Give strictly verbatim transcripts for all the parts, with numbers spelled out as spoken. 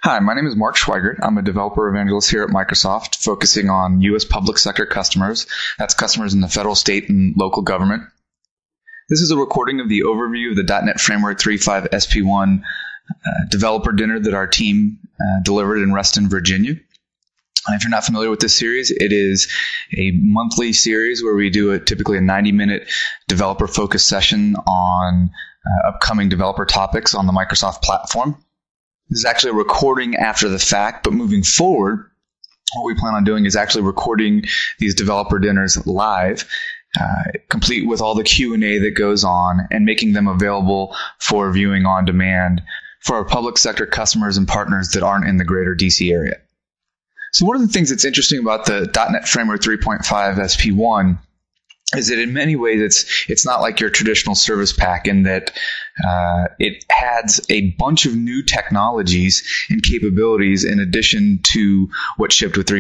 Hi, my name is Mark Schweigert. I'm a developer evangelist here at Microsoft, focusing on U S public sector customers. That's customers in the federal, state, and local government. This is a recording of the overview of the dot net Framework three point five S P one uh, developer dinner that our team uh, delivered in Reston, Virginia. And if you're not familiar with this series, it is a monthly series where we do a, typically a ninety-minute developer-focused session on uh, upcoming developer topics on the Microsoft platform. This is actually a recording after the fact, but moving forward, what we plan on doing is actually recording these developer dinners live, uh, complete with all the Q and A that goes on, and making them available for viewing on demand for our public sector customers and partners that aren't in the greater D C area. So one of the things that's interesting about the dot net Framework three point five S P one is that in many ways it's it's not like your traditional service pack in that uh, it adds a bunch of new technologies and capabilities in addition to what shipped with three.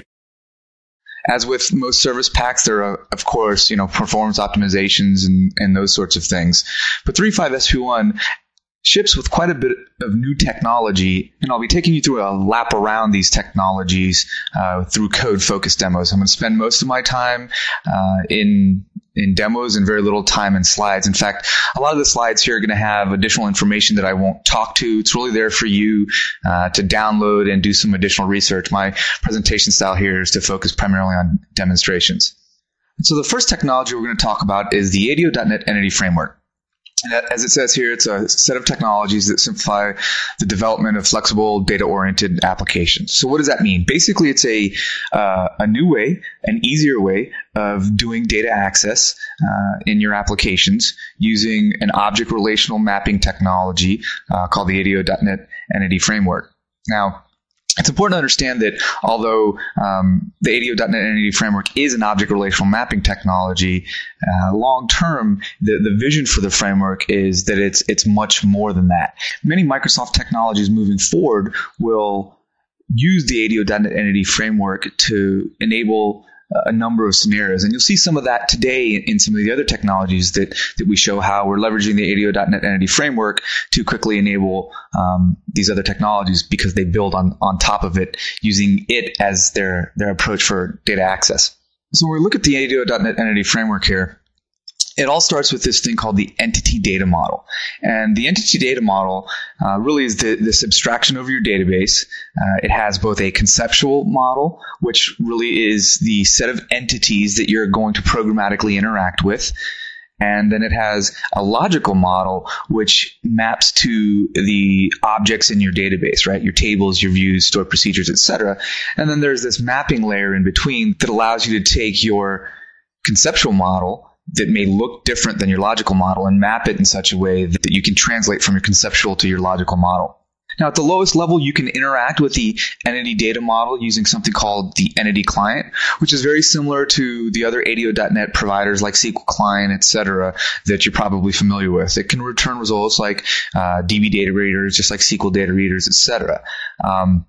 As with most service packs, there are, of course, you know, performance optimizations and, and those sorts of things. But three point five S P one ships with quite a bit of new technology, and I'll be taking you through a lap around these technologies uh, through code-focused demos. I'm going to spend most of my time uh, in in demos and very little time in slides. In fact, a lot of the slides here are going to have additional information that I won't talk to. It's really there for you uh, to download and do some additional research. My presentation style here is to focus primarily on demonstrations. And so the first technology we're going to talk about is the A D O dot net Entity Framework. And as it says here, it's a set of technologies that simplify the development of flexible, data-oriented applications. So what does that mean? Basically, it's a uh, a new way, an easier way of doing data access uh, in your applications using an object relational mapping technology uh, called the A D O dot net Entity Framework. Now, it's important to understand that although um, the A D O dot net Entity Framework is an object relational mapping technology, uh, long term, the, the vision for the framework is that it's it's much more than that. Many Microsoft technologies moving forward will use the A D O dot net Entity Framework to enable a number of scenarios. And you'll see some of that today in some of the other technologies that, that we show how we're leveraging the A D O dot net Entity Framework to quickly enable um, these other technologies because they build on, on top of it, using it as their, their approach for data access. So when we look at the A D O dot net Entity Framework here, it all starts with this thing called the entity data model. And the entity data model uh, really is the, this abstraction over your database. Uh, it has both a conceptual model, which really is the set of entities that you're going to programmatically interact with. And then it has a logical model, which maps to the objects in your database, right? Your tables, your views, stored procedures, et cetera. And then there's this mapping layer in between that allows you to take your conceptual model that may look different than your logical model and map it in such a way that you can translate from your conceptual to your logical model. Now, at the lowest level, you can interact with the entity data model using something called the entity client, which is very similar to the other A D O dot net providers like S Q L Client, et cetera, that you're probably familiar with. It can return results like uh, D B data readers, just like S Q L data readers, et cetera. Um,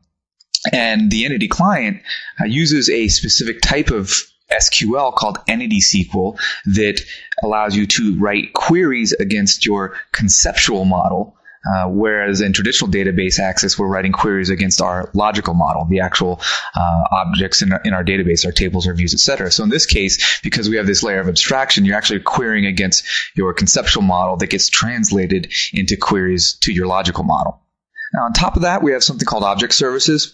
and the entity client uh, uses a specific type of S Q L called Entity S Q L that allows you to write queries against your conceptual model, uh, whereas in traditional database access, we're writing queries against our logical model, the actual uh, objects in our, in our database, our tables, our views, et cetera. So in this case, because we have this layer of abstraction, you're actually querying against your conceptual model that gets translated into queries to your logical model. Now, on top of that, we have something called object services,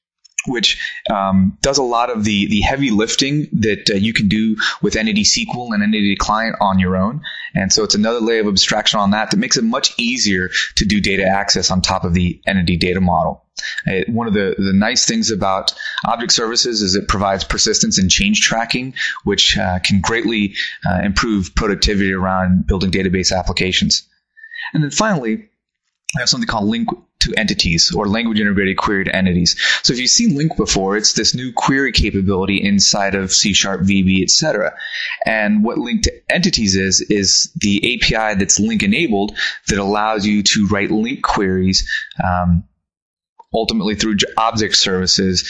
which um, does a lot of the, the heavy lifting that uh, you can do with Entity S Q L and Entity Client on your own. And so it's another layer of abstraction on that that makes it much easier to do data access on top of the entity data model. Uh, one of the, the nice things about object services is it provides persistence and change tracking, which uh, can greatly uh, improve productivity around building database applications. And then finally, I have something called link to entities, or language integrated query to entities. So if you've seen Link before, it's this new query capability inside of C Sharp, V B, et cetera. And what link to entities is, is the A P I that's link enabled that allows you to write link queries um, ultimately through object services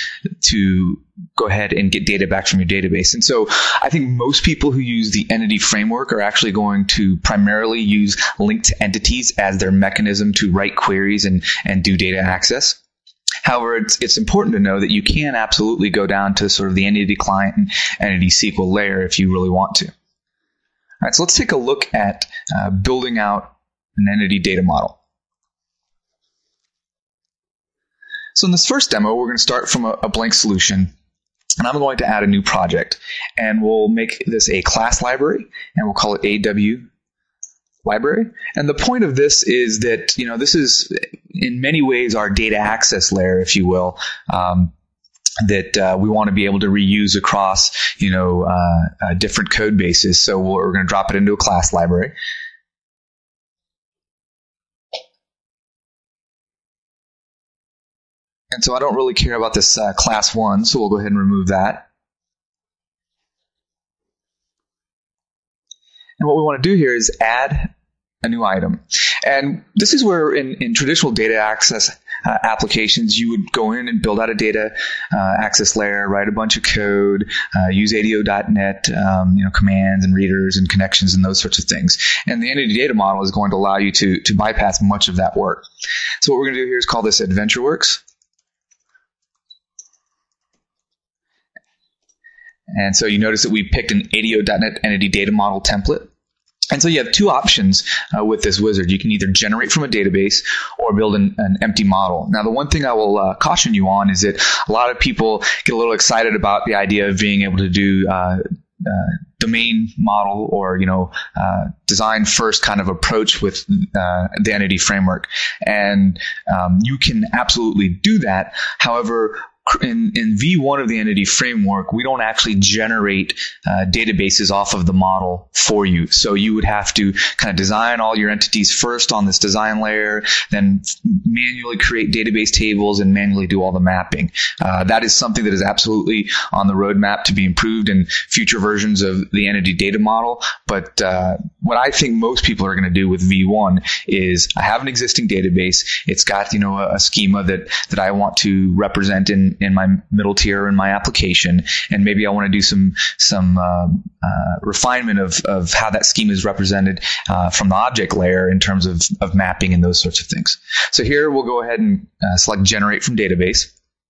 to go ahead and get data back from your database. And so I think most people who use the entity framework are actually going to primarily use linked entities as their mechanism to write queries and, and do data access. However, it's, it's important to know that you can absolutely go down to sort of the entity client and entity S Q L layer if you really want to. All right, so let's take a look at uh, building out an entity data model. So in this first demo, we're going to start from a, a blank solution, and I'm going to add a new project, and we'll make this a class library, and we'll call it A W library. And the point of this is that, you know, this is in many ways our data access layer, if you will, um, that uh, we want to be able to reuse across, you know, uh, uh, different code bases. So we're going to drop it into a class library. And so I don't really care about this uh, class one, so we'll go ahead and remove that. And what we want to do here is add a new item. And this is where in, in traditional data access uh, applications, you would go in and build out a data uh, access layer, write a bunch of code, uh, use A D O dot net, um, you know, commands and readers and connections and those sorts of things. And the entity data model is going to allow you to, to bypass much of that work. So what we're going to do here is call this AdventureWorks. And so you notice that we picked an A D O dot net entity data model template. And so you have two options uh, with this wizard. You can either generate from a database or build an, an empty model. Now, the one thing I will uh, caution you on is that a lot of people get a little excited about the idea of being able to do uh, uh, domain model or, you know, uh, design first kind of approach with uh, the entity framework. And um, you can absolutely do that. However, In, in V one of the entity framework, we don't actually generate uh, databases off of the model for you. So you would have to kind of design all your entities first on this design layer, then manually create database tables and manually do all the mapping. Uh, that is something that is absolutely on the roadmap to be improved in future versions of the entity data model. But uh, what I think most people are going to do with V one is I have an existing database. It's got, you know, a, a schema that, that I want to represent in in my middle tier in my application, and maybe I want to do some some uh, uh, refinement of of how that schema is represented uh, from the object layer in terms of of mapping and those sorts of things. So here we'll go ahead and uh, select generate from database.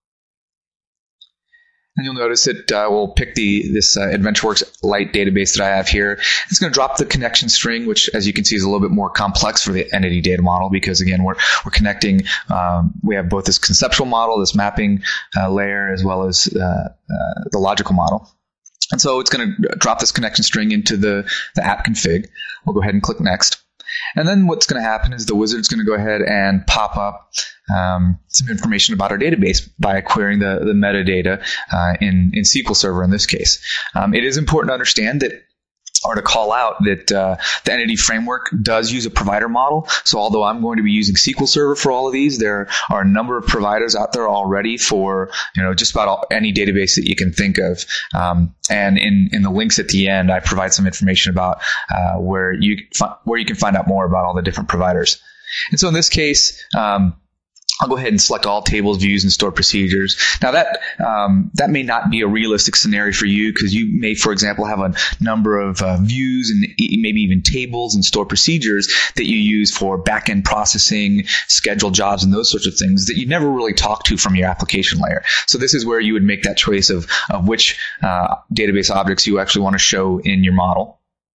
And you'll notice that uh, we'll pick the this uh, AdventureWorks Lite database that I have here. It's going to drop the connection string, which, as you can see, is a little bit more complex for the entity data model because, again, we're we're connecting. Um, we have both this conceptual model, this mapping uh, layer, as well as uh, uh, the logical model. And so it's going to drop this connection string into the the app config. We'll go ahead and click next. And then what's going to happen is the wizard's going to go ahead and pop up um, some information about our database by querying the, the metadata uh, in, in S Q L Server in this case. Um, it is important to understand that, or to call out that uh, the entity framework does use a provider model. So although I'm going to be using S Q L Server for all of these, there are a number of providers out there already for, you know, just about all, any database that you can think of. Um, and in, in the links at the end, I provide some information about uh, where you where you can find out more about all the different providers. And so in this case, um, I'll go ahead and select all tables, views, and stored procedures. Now that um, that may not be a realistic scenario for you because you may, for example, have a number of uh, views and e- maybe even tables and stored procedures that you use for back-end processing, scheduled jobs, and those sorts of things that you never really talk to from your application layer. So this is where you would make that choice of, of which uh, database objects you actually want to show in your model.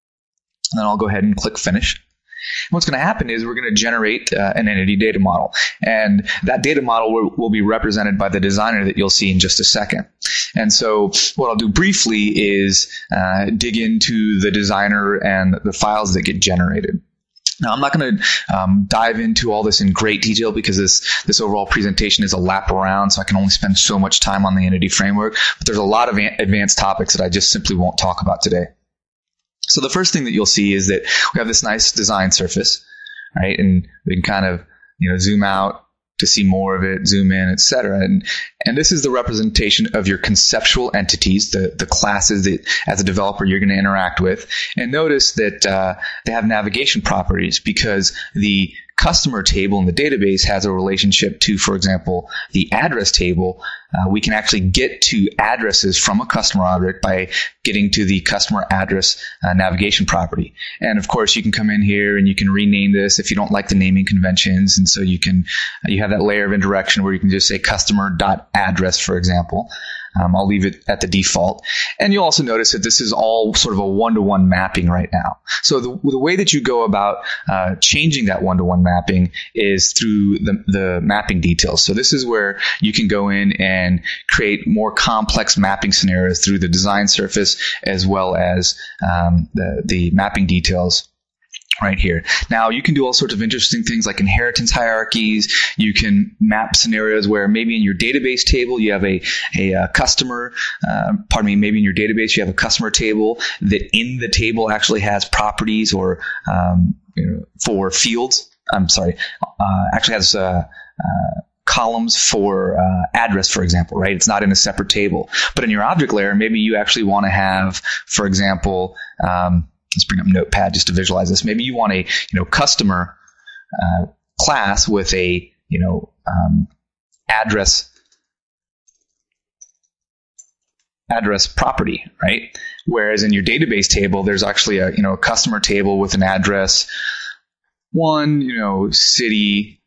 And then I'll go ahead and click Finish. What's going to happen is we're going to generate uh, an entity data model. And that data model will, will be represented by the designer that you'll see in just a second. And so what I'll do briefly is uh, dig into the designer and the files that get generated. Now, I'm not going to um, dive into all this in great detail because this, this overall presentation is a lap around, so I can only spend so much time on the entity framework. But there's a lot of a- advanced topics that I just simply won't talk about today. So the first thing that you'll see is that we have this nice design surface, right? And we can kind of, you know, zoom out to see more of it, zoom in, et cetera. And, and this is the representation of your conceptual entities, the, the classes that as a developer you're going to interact with. And notice that uh, they have navigation properties because the customer table in the database has a relationship to, for example, the address table, uh, we can actually get to addresses from a customer object by getting to the customer address uh, navigation property. And of course, you can come in here and you can rename this if you don't like the naming conventions. And so you can, uh, you have that layer of indirection where you can just say customer.address, for example. Um, I'll leave it at the default. And you'll also notice that this is all sort of a one-to-one mapping right now. So the, the way that you go about uh, changing that one-to-one mapping is through the, the mapping details. So this is where you can go in and create more complex mapping scenarios through the design surface as well as um, the, the mapping details right here. Now, you can do all sorts of interesting things like inheritance hierarchies. You can map scenarios where maybe in your database table you have a, a, a customer, uh, pardon me, maybe in your database you have a customer table that in the table actually has properties or um, you know, for fields. I'm sorry, uh, actually has uh, uh, columns for uh, address, for example, right? It's not in a separate table. But in your object layer, maybe you actually want to have, for example, um, let's bring up Notepad just to visualize this. Maybe you want a, you know, customer uh, class with a, you know, um, address address property, right? Whereas in your database table, there's actually a, you know, a customer table with an address one, you know, city,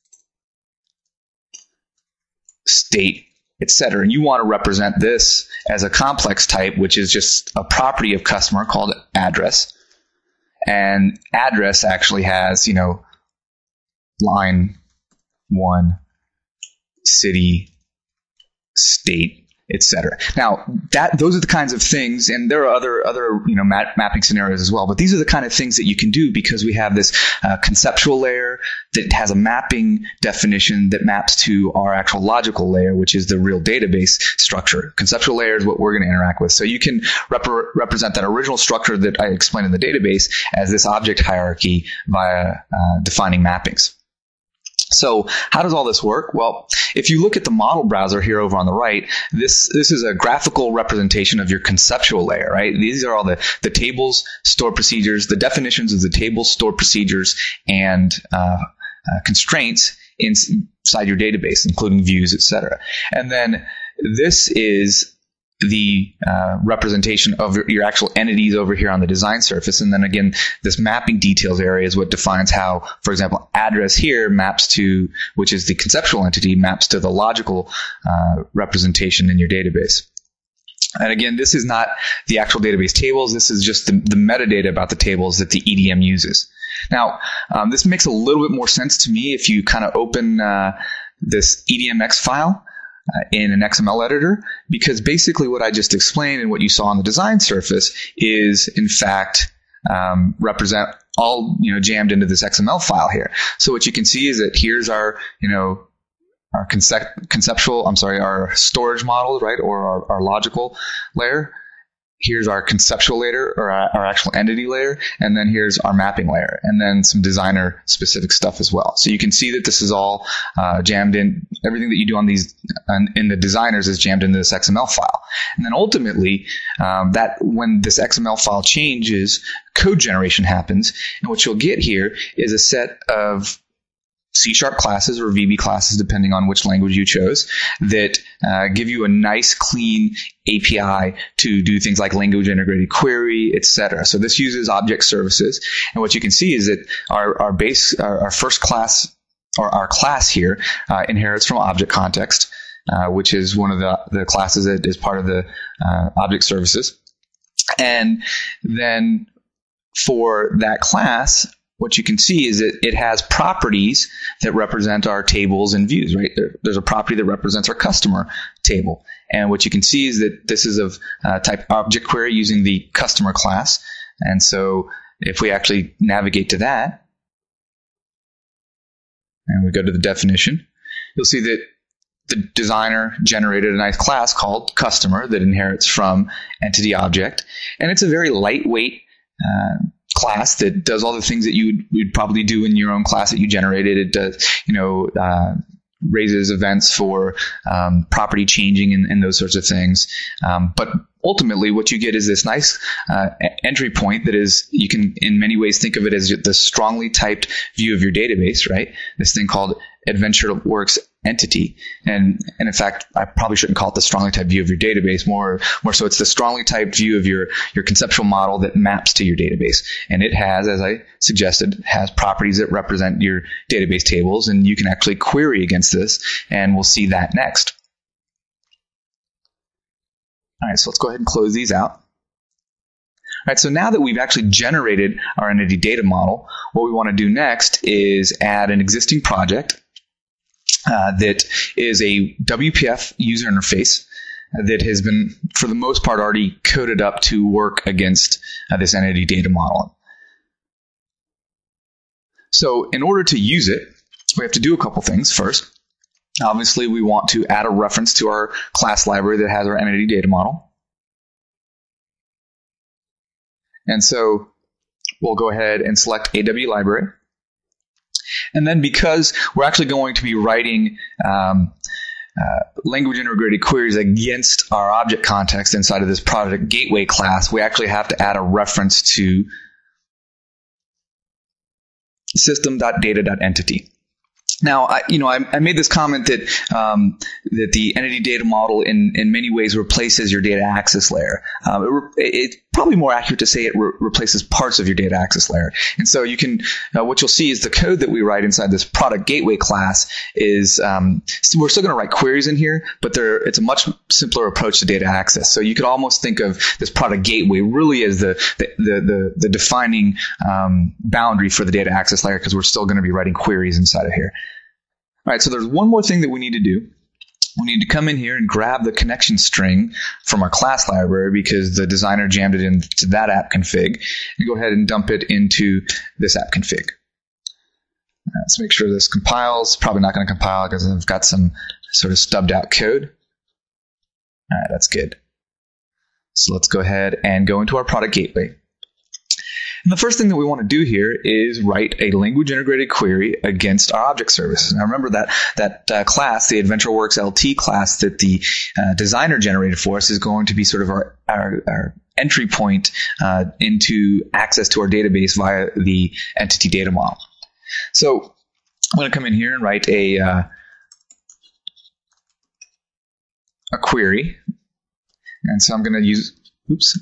state, et cetera. And you want to represent this as a complex type, which is just a property of customer called address. And address actually has, you know, line one, city, state, et cetera. Now, that those are the kinds of things, and there are other other you know map, mapping scenarios as well. But these are the kind of things that you can do because we have this uh, conceptual layer that has a mapping definition that maps to our actual logical layer, which is the real database structure. Conceptual layer is what we're going to interact with. So you can rep- represent that original structure that I explained in the database as this object hierarchy via uh, defining mappings. So how does all this work? Well, if you look at the model browser here over on the right, this this is a graphical representation of your conceptual layer, right? These are all the, the tables, store procedures, the definitions of the tables, store procedures, and uh, uh, constraints inside your database, including views, et cetera. And then this is the uh, representation of your actual entities over here on the design surface. And then again, this mapping details area is what defines how, for example, address here maps to, which is the conceptual entity, maps to the logical uh, representation in your database. And again, this is not the actual database tables. This is just the, the metadata about the tables that the E D M uses. Now, um, this makes a little bit more sense to me if you kind of open uh, this E D M X file Uh, in an X M L editor, because basically what I just explained and what you saw on the design surface is in fact um, represent all you know jammed into this X M L file here. So what you can see is that here's our you know our concept, conceptual I'm sorry our storage model, right, or our, our logical layer. Here's our conceptual layer, or our, our actual entity layer, and then here's our mapping layer, and then some designer specific stuff as well. So you can see that this is all uh, jammed in. Everything that you do on these on, in the designers is jammed into this X M L file. And then ultimately, um, that when this X M L file changes, code generation happens, and what you'll get here is a set of C sharp classes or V B classes, depending on which language you chose, that uh, give you a nice, clean A P I to do things like language integrated query, et cetera. So this uses object services. And what you can see is that our, our base, our, our first class, or our class here, uh, inherits from object context, uh, which is one of the, the classes that is part of the uh, object services. And then for that class, what you can see is that it has properties that represent our tables and views, right? There, there's a property that represents our customer table. And what you can see is that this is of uh, type object query using the customer class. And so if we actually navigate to that, and we go to the definition, you'll see that the designer generated a nice class called customer that inherits from entity object. And it's a very lightweight uh, class that does all the things that you would, would probably do in your own class that you generated. It does, you know, uh, raises events for um, property changing and, and those sorts of things. Um, but ultimately, what you get is this nice uh, entry point that is, you can in many ways think of it as the strongly typed view of your database, right? This thing called AdventureWorks entity. And, and in fact, I probably shouldn't call it the strongly typed view of your database. More, more so it's the strongly typed view of your, your conceptual model that maps to your database. And it has, as I suggested, has properties that represent your database tables, and you can actually query against this, and we'll see that next. All right, so let's go ahead and close these out. All right, so now that we've actually generated our entity data model, what we want to do next is add an existing project uh, that is a W P F user interface that has been, for the most part, already coded up to work against uh, this entity data model. So in order to use it, we have to do a couple things. First, obviously, we want to add a reference to our class library that has our entity data model. And so we'll go ahead and select A W library. And then because we're actually going to be writing um, uh, language integrated queries against our object context inside of this product gateway class, we actually have to add a reference to system.data.entity. Now, I, you know, I, I made this comment that um, that the entity data model in, in many ways replaces your data access layer. Um, it re- it's probably more accurate to say it re- replaces parts of your data access layer. And so you can, uh, what you'll see is the code that we write inside this product gateway class is, um, so we're still going to write queries in here, but there, it's a much simpler approach to data access. So you could almost think of this product gateway really as the the the, the, the defining um, boundary for the data access layer, because we're still going to be writing queries inside of here. All right, so there's one more thing that we need to do. We need to come in here and grab the connection string from our class library because the designer jammed it into that app config, and go ahead and dump it into this app config. Right, let's make sure this compiles. Probably not going to compile because I've got some sort of stubbed out code. All right, that's good. So let's go ahead and go into our product gateway. And the first thing that we want to do here is write a language integrated query against our object service. Now remember that that uh, class, the AdventureWorks L T class that the uh, designer generated for us, is going to be sort of our, our, our entry point uh, into access to our database via the entity data model. So I'm going to come in here and write a, uh, a query. And so I'm going to use, oops.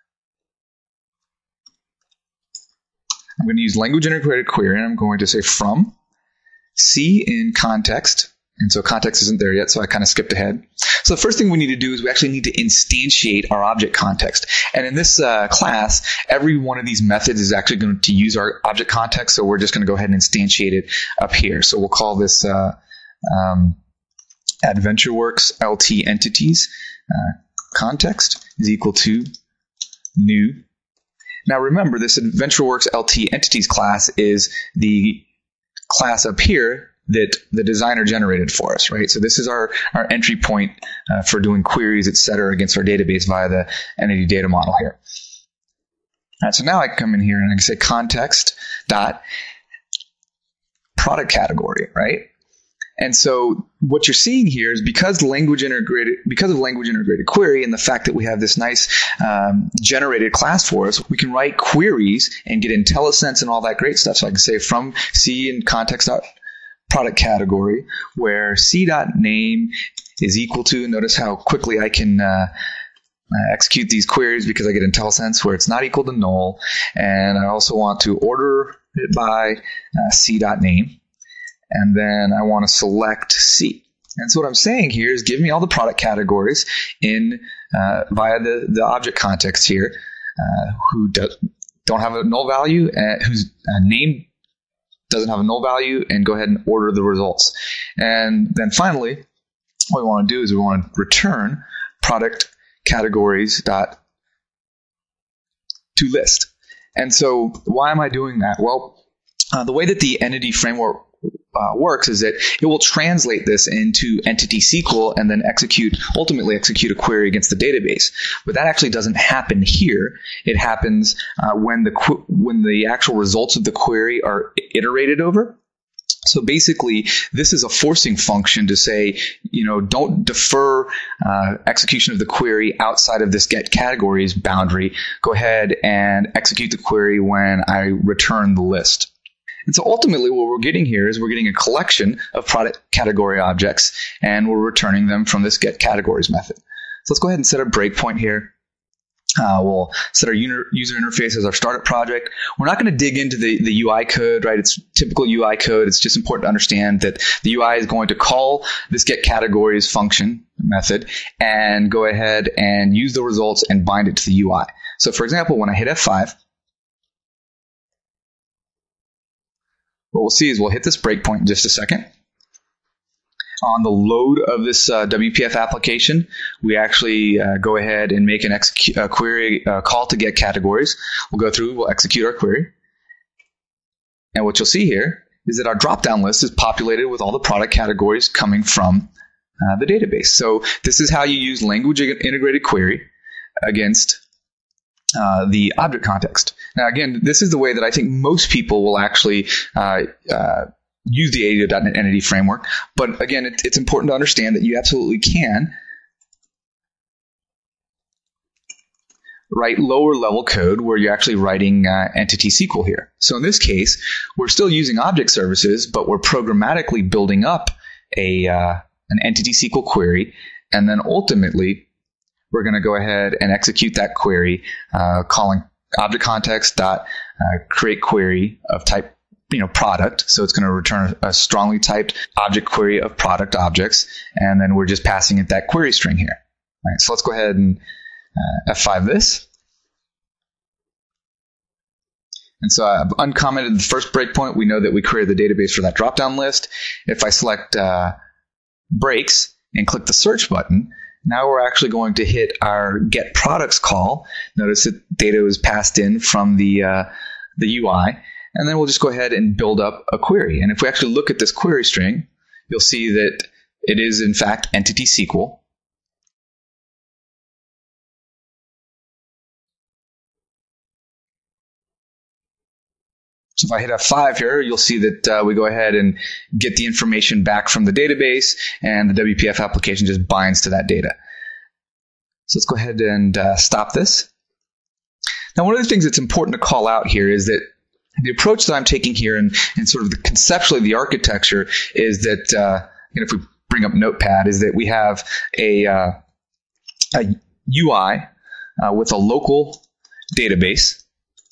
I'm going to use language integrated query, and I'm going to say from C in context. And so context isn't there yet, so I kind of skipped ahead. So the first thing we need to do is we actually need to instantiate our object context. And in this uh, class, every one of these methods is actually going to use our object context, so we're just going to go ahead and instantiate it up here. So we'll call this uh, um, AdventureWorks L T entities uh, context is equal to new. Now remember, this AdventureWorks L T entities class is the class up here that the designer generated for us, right? So this is our, our entry point uh, for doing queries, et cetera, against our database via the entity data model here. All right, so now I can come in here and I can say context dot product category, right? And so what you're seeing here is because language integrated, because of language integrated query and the fact that we have this nice um, generated class for us, we can write queries and get IntelliSense and all that great stuff. So I can say from C in context dot product category, where C dot name is equal to, and notice how quickly I can uh, uh, execute these queries because I get IntelliSense where it's not equal to null, and I also want to order it by uh, C dot name. And then I want to select C. And so what I'm saying here is give me all the product categories in uh, via the, the object context here uh, who do, don't have a null value, and whose uh, name doesn't have a null value, and go ahead and order the results. And then finally, what we want to do is we want to return product categories dot to list. And so why am I doing that? Well, uh, the way that the entity framework Uh, works is that it will translate this into entity S Q L and then execute, ultimately execute a query against the database. But that actually doesn't happen here. It happens uh, when the qu- when the actual results of the query are iterated over. So basically, this is a forcing function to say, you know, don't defer uh, execution of the query outside of this get categories boundary. Go ahead and execute the query when I return the list. And so ultimately what we're getting here is we're getting a collection of product category objects, and we're returning them from this get categories method. So let's go ahead and set a breakpoint here. Uh, we'll set our user interface as our startup project. We're not going to dig into the, the U I code, right? It's typical U I code. It's just important to understand that the U I is going to call this get categories function method and go ahead and use the results and bind it to the U I. So for example, when I hit F five, what we'll see is we'll hit this breakpoint in just a second. On the load of this uh, W P F application, we actually uh, go ahead and make an execu- uh, query uh, call to get categories. We'll go through, we'll execute our query. And what you'll see here is that our drop-down list is populated with all the product categories coming from uh, the database. So this is how you use language integrated query against uh, the object context. Now, again, this is the way that I think most people will actually uh, uh, use the A D O dot net Entity Framework. But again, it, it's important to understand that you absolutely can write lower level code where you're actually writing uh, Entity S Q L here. So in this case, we're still using object services, but we're programmatically building up a uh, an Entity S Q L query, and then ultimately we're going to go ahead and execute that query, uh, calling object context dot uh, create query of type you know, product. So it's going to return a strongly typed object query of product objects. And then we're just passing it that query string here. All right, so let's go ahead and uh, F five this. And so I've uncommented the first breakpoint. We know that we created the database for that drop-down list. If I select uh, breaks and click the search button, now we're actually going to hit our get products call. Notice that data was passed in from the uh, the U I. And then we'll just go ahead and build up a query. And if we actually look at this query string, you'll see that it is, in fact, Entity S Q L. So if I hit F five here, you'll see that uh, we go ahead and get the information back from the database, and the W P F application just binds to that data. So let's go ahead and uh, stop this. Now, one of the things that's important to call out here is that the approach that I'm taking here, and, and sort of the conceptually the architecture, is that uh, and if we bring up Notepad, is that we have a, uh, a U I uh, with a local database,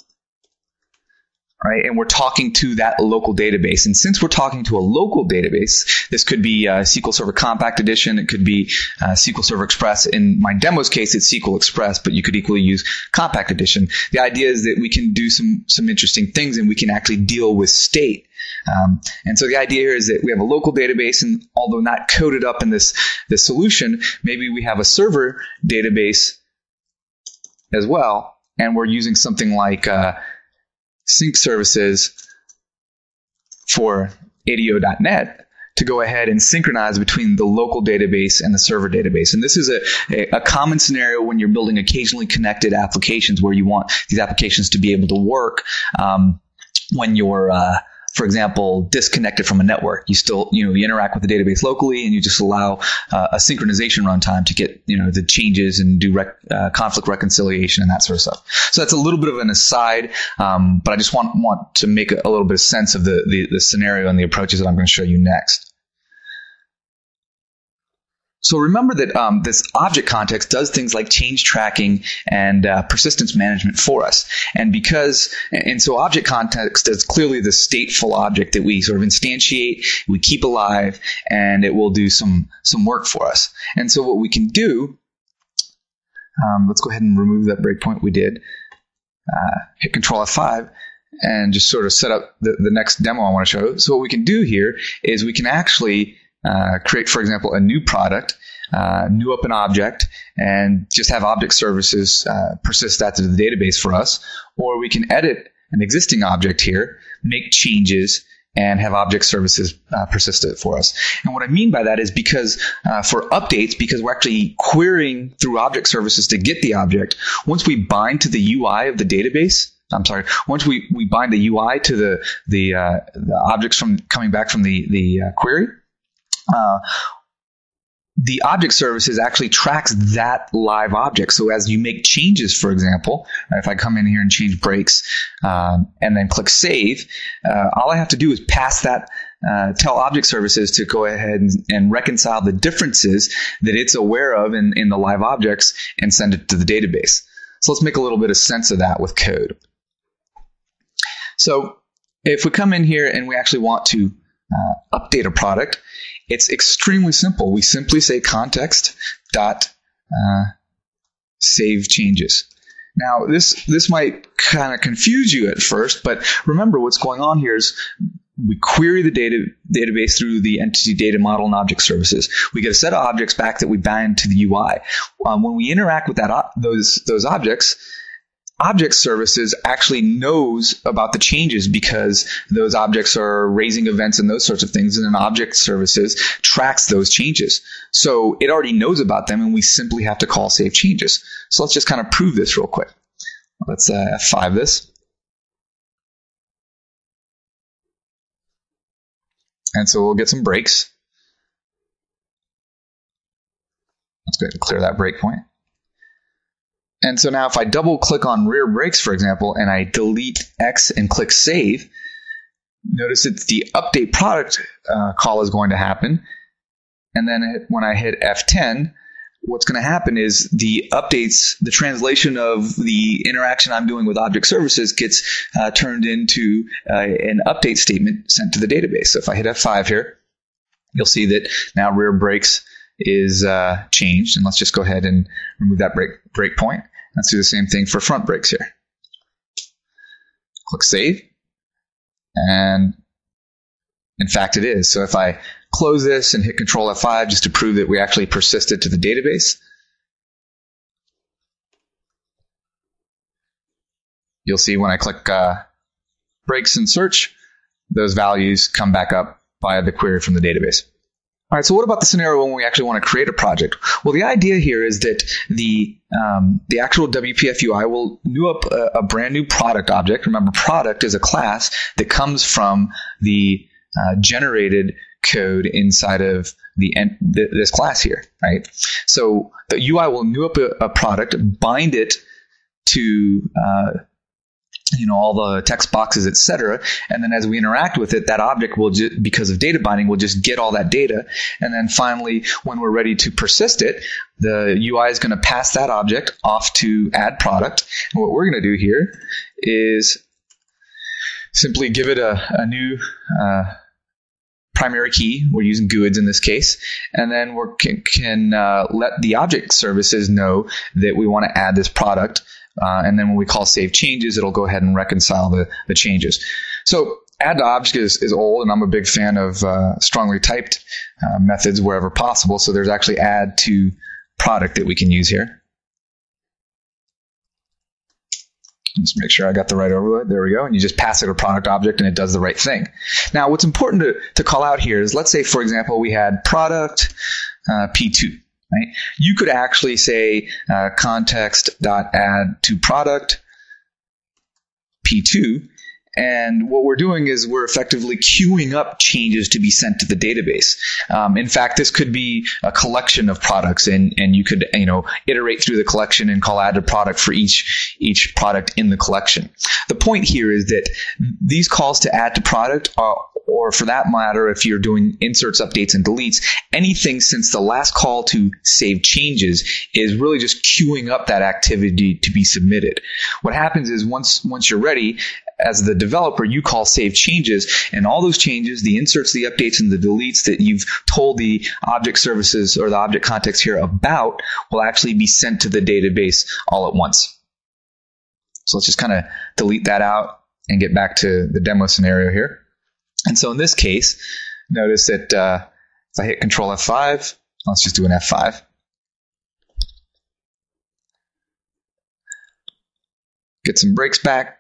right? And we're talking to that local database. And since we're talking to a local database, this could be uh, S Q L Server Compact Edition. It could be uh, S Q L Server Express. In my demo's case, it's S Q L Express, but you could equally use Compact Edition. The idea is that we can do some, some interesting things, and we can actually deal with state. Um, and so the idea here is that we have a local database, and although not coded up in this, this solution, maybe we have a server database as well, and we're using something like uh, sync services for A D O dot net to go ahead and synchronize between the local database and the server database. And this is a, a, a common scenario when you're building occasionally connected applications where you want these applications to be able to work um, when you're, uh, for example, disconnected from a network. You still, you know, you interact with the database locally, and you just allow uh, a synchronization runtime to get, you know, the changes and do rec- uh, conflict reconciliation and that sort of stuff. So that's a little bit of an aside, um, but I just want want to make a, a little bit of sense of the, the the scenario and the approaches that I'm going to show you next. So remember that um, this object context does things like change tracking and uh, persistence management for us. And because, and so object context is clearly the stateful object that we sort of instantiate, we keep alive, and it will do some, some work for us. And so what we can do, um, let's go ahead and remove that breakpoint we did, uh, hit Control F five, and just sort of set up the, the next demo I want to show. So what we can do here is we can actually Uh, create, for example, a new product, uh, new up an object, and just have object services uh, persist that to the database for us. Or we can edit an existing object here, make changes, and have object services uh, persist it for us. And what I mean by that is because uh, for updates, because we're actually querying through object services to get the object, once we bind to the U I of the database, I'm sorry. Once we, we bind the U I to the the, uh, the objects from coming back from the the uh, query, uh, the object services actually tracks that live object. So as you make changes, for example, if I come in here and change brakes um, and then click save, uh, all I have to do is pass that, uh, tell object services to go ahead and, and reconcile the differences that it's aware of in, in the live objects and send it to the database. So let's make a little bit of sense of that with code. So if we come in here and we actually want to uh, update a product, it's extremely simple. We simply say context dot uh, save changes. Now, this this might kind of confuse you at first, but remember what's going on here is we query the data database through the entity data model and object services. We get a set of objects back that we bind to the U I. Um, when we interact with that those those objects, object services actually knows about the changes because those objects are raising events and those sorts of things, and then object services tracks those changes. So it already knows about them, and we simply have to call save changes. So let's just kind of prove this real quick. Let's uh, F five this. And so we'll get some breaks. Let's go ahead and clear that breakpoint. And so now if I double click on rear brakes, for example, and I delete X and click save, notice that the update product uh, call is going to happen. And then when I hit F ten, what's going to happen is the updates, the translation of the interaction I'm doing with object services gets uh, turned into uh, an update statement sent to the database. So if I hit F five here, you'll see that now rear brakes is uh, changed. And let's just go ahead and remove that break breakpoint. Let's do the same thing for front brakes here. Click save. And in fact, it is. So if I close this and hit Control F five just to prove that we actually persisted to the database, you'll see when I click uh, brakes and search, those values come back up via the query from the database. All right, so what about the scenario when we actually want to create a project? Well, the idea here is that the um, the actual W P F U I will new up a, a brand new product object. Remember, product is a class that comes from the uh, generated code inside of the th this class here, right? So the U I will new up a, a product, bind it to uh, you know, all the text boxes, et cetera. And then as we interact with it, that object will, ju- because of data binding, will just get all that data. And then finally, when we're ready to persist it, the U I is going to pass that object off to add product. And what we're going to do here is simply give it a, a new uh, primary key. We're using goods in this case. And then we can, can uh, let the object services know that we want to add this product. Uh, and then when we call save changes, it'll go ahead and reconcile the, the changes. So add to object is, is old, and I'm a big fan of uh, strongly typed uh, methods wherever possible. So there's actually add to product that we can use here. Just make sure I got the right overload. There we go. And you just pass it a product object and it does the right thing. Now, what's important to, to call out here is, let's say, for example, we had product uh, P two. Right? You could actually say uh, context.add to product P two, and what we're doing is we're effectively queuing up changes to be sent to the database. Um, in fact, this could be a collection of products, and, and you could you know iterate through the collection and call add to product for each each product in the collection. The point here is that these calls to add to product are, or for that matter, if you're doing inserts, updates, and deletes, anything since the last call to save changes is really just queuing up that activity to be submitted. What happens is once once you're ready, as the developer, you call save changes, and all those changes, the inserts, the updates, and the deletes that you've told the object services or the object context here about will actually be sent to the database all at once. So let's just kind of delete that out and get back to the demo scenario here. And so in this case, notice that uh, if I hit Control F five, let's just do an F five. Get some breaks back.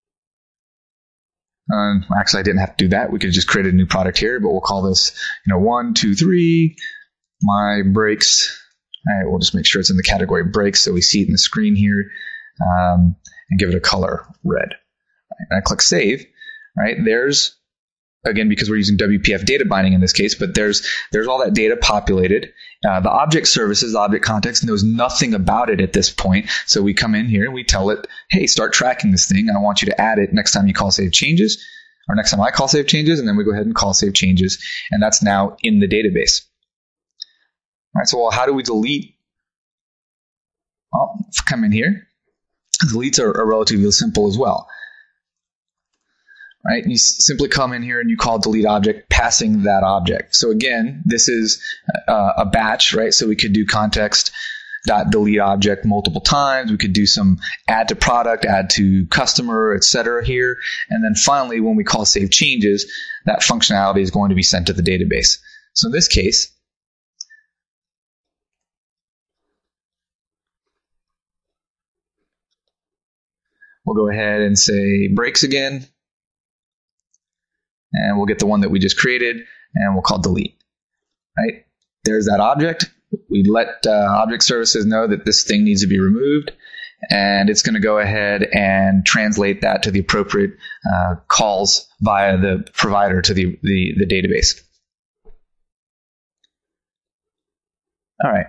Um, actually, I didn't have to do that. We could have just created a new product here, but we'll call this, you know, one, two, three, my breaks. All right, we'll just make sure it's in the category breaks so we see it in the screen here. Um, and give it a color red. And I click save, right? There's, again, because we're using W P F data binding in this case, but there's there's all that data populated. Uh, the object services, the object context, knows nothing about it at this point. So we come in here and we tell it, hey, start tracking this thing. I want you to add it next time you call save changes, or next time I call save changes, and then we go ahead and call save changes, and that's now in the database. All right, so well, how do we delete? Well, come in here. Deletes are, are relatively simple as well. Right? You s- simply come in here and you call delete object, passing that object. So again, this is uh, a batch, right? So we could do context dot delete object multiple times. We could do some add to product, add to customer, et cetera here. And then finally, when we call save changes, that functionality is going to be sent to the database. So in this case, we'll go ahead and say breaks again. And we'll get the one that we just created, and we'll call delete. Right? There's that object. We let uh, object services know that this thing needs to be removed, and it's going to go ahead and translate that to the appropriate uh, calls via the provider to the, the, the database. All right.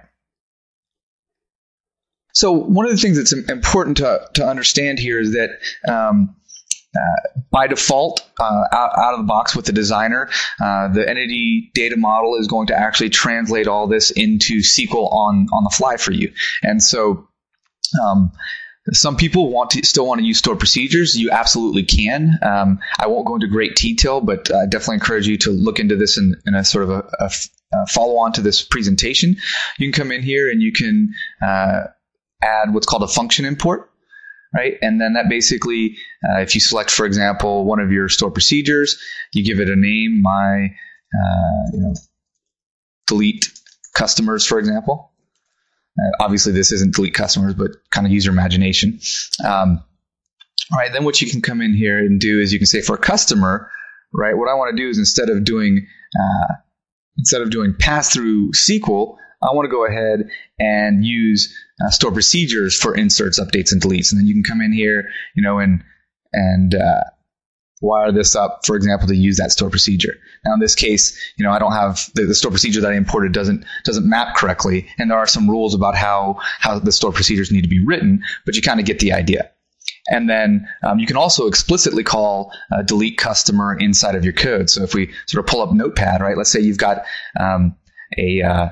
So one of the things that's important to, to understand here is that um, Uh, by default, uh, out, out of the box with the designer, uh, the entity data model is going to actually translate all this into S Q L on, on the fly for you. And so um, some people want to still want to use stored procedures. You absolutely can. Um, I won't go into great detail, but I definitely encourage you to look into this in, in a sort of a, a, a follow-on to this presentation. You can come in here and you can uh, add what's called a function import. Right, and then that basically, uh, if you select, for example, one of your store procedures, you give it a name, my, uh, you know, delete customers, for example. Uh, obviously, this isn't delete customers, but kind of use your imagination. Um, all right, then what you can come in here and do is you can say for a customer, right, what I want to do is instead of doing uh, instead of doing pass-through S Q L, I want to go ahead and use uh, store procedures for inserts, updates, and deletes. And then you can come in here, you know, and and uh, wire this up, for example, to use that store procedure. Now, in this case, you know, I don't have the, the store procedure that I imported doesn't doesn't map correctly, and there are some rules about how how the store procedures need to be written, but you kind of get the idea. And then um, you can also explicitly call uh, delete customer inside of your code. So if we sort of pull up Notepad, right? Let's say you've got um, a uh,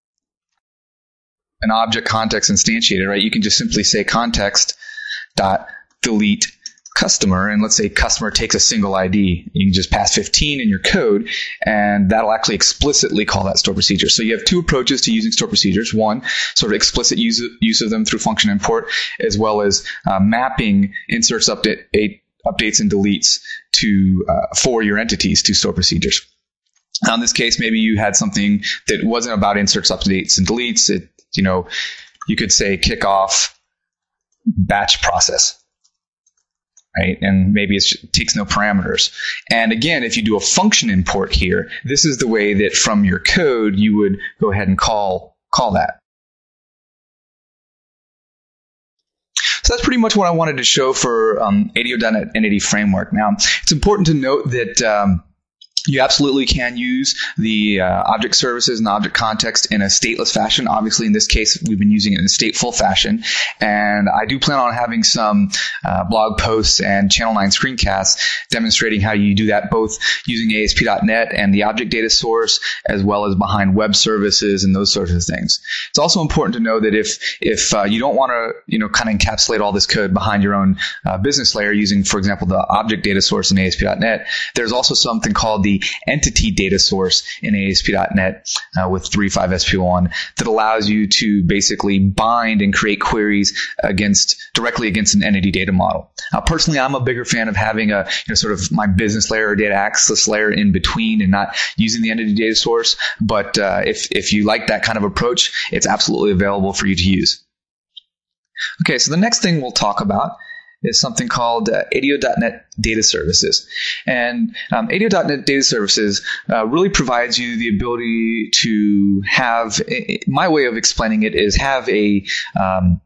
an object context instantiated, right? You can just simply say context dot delete customer, and let's say customer takes a single I D. You can just pass fifteen in your code, and that'll actually explicitly call that store procedure. So you have two approaches to using store procedures. One, sort of explicit use, use of them through function import, as well as uh, mapping inserts, update, updates, and deletes to uh, for your entities to store procedures. Now, in this case, maybe you had something that wasn't about inserts, updates, and deletes. It, you know, you could say kick off batch process. Right? And maybe it's, it takes no parameters. And again, if you do a function import here, this is the way that from your code, you would go ahead and call, call that. So that's pretty much what I wanted to show for um, A D O dot net Entity Framework. Now, it's important to note that um, you absolutely can use the uh, object services and object context in a stateless fashion. Obviously, in this case, we've been using it in a stateful fashion. And I do plan on having some uh, blog posts and Channel nine screencasts demonstrating how you do that, both using A S P dot net and the object data source, as well as behind web services and those sorts of things. It's also important to know that if if uh, you don't want to, you know, kind of encapsulate all this code behind your own uh, business layer using, for example, the object data source in A S P dot net, there's also something called the entity data source in A S P dot net uh, with three point five S P one that allows you to basically bind and create queries against directly against an entity data model. Now, personally, I'm a bigger fan of having a, you know, sort of my business layer or data access layer in between and not using the entity data source. But uh, if if you like that kind of approach, it's absolutely available for you to use. Okay, so the next thing we'll talk about is something called uh, A D O dot net Data Services. And um, A D O dot net Data Services uh, really provides you the ability to have, my way of explaining it is have a, um,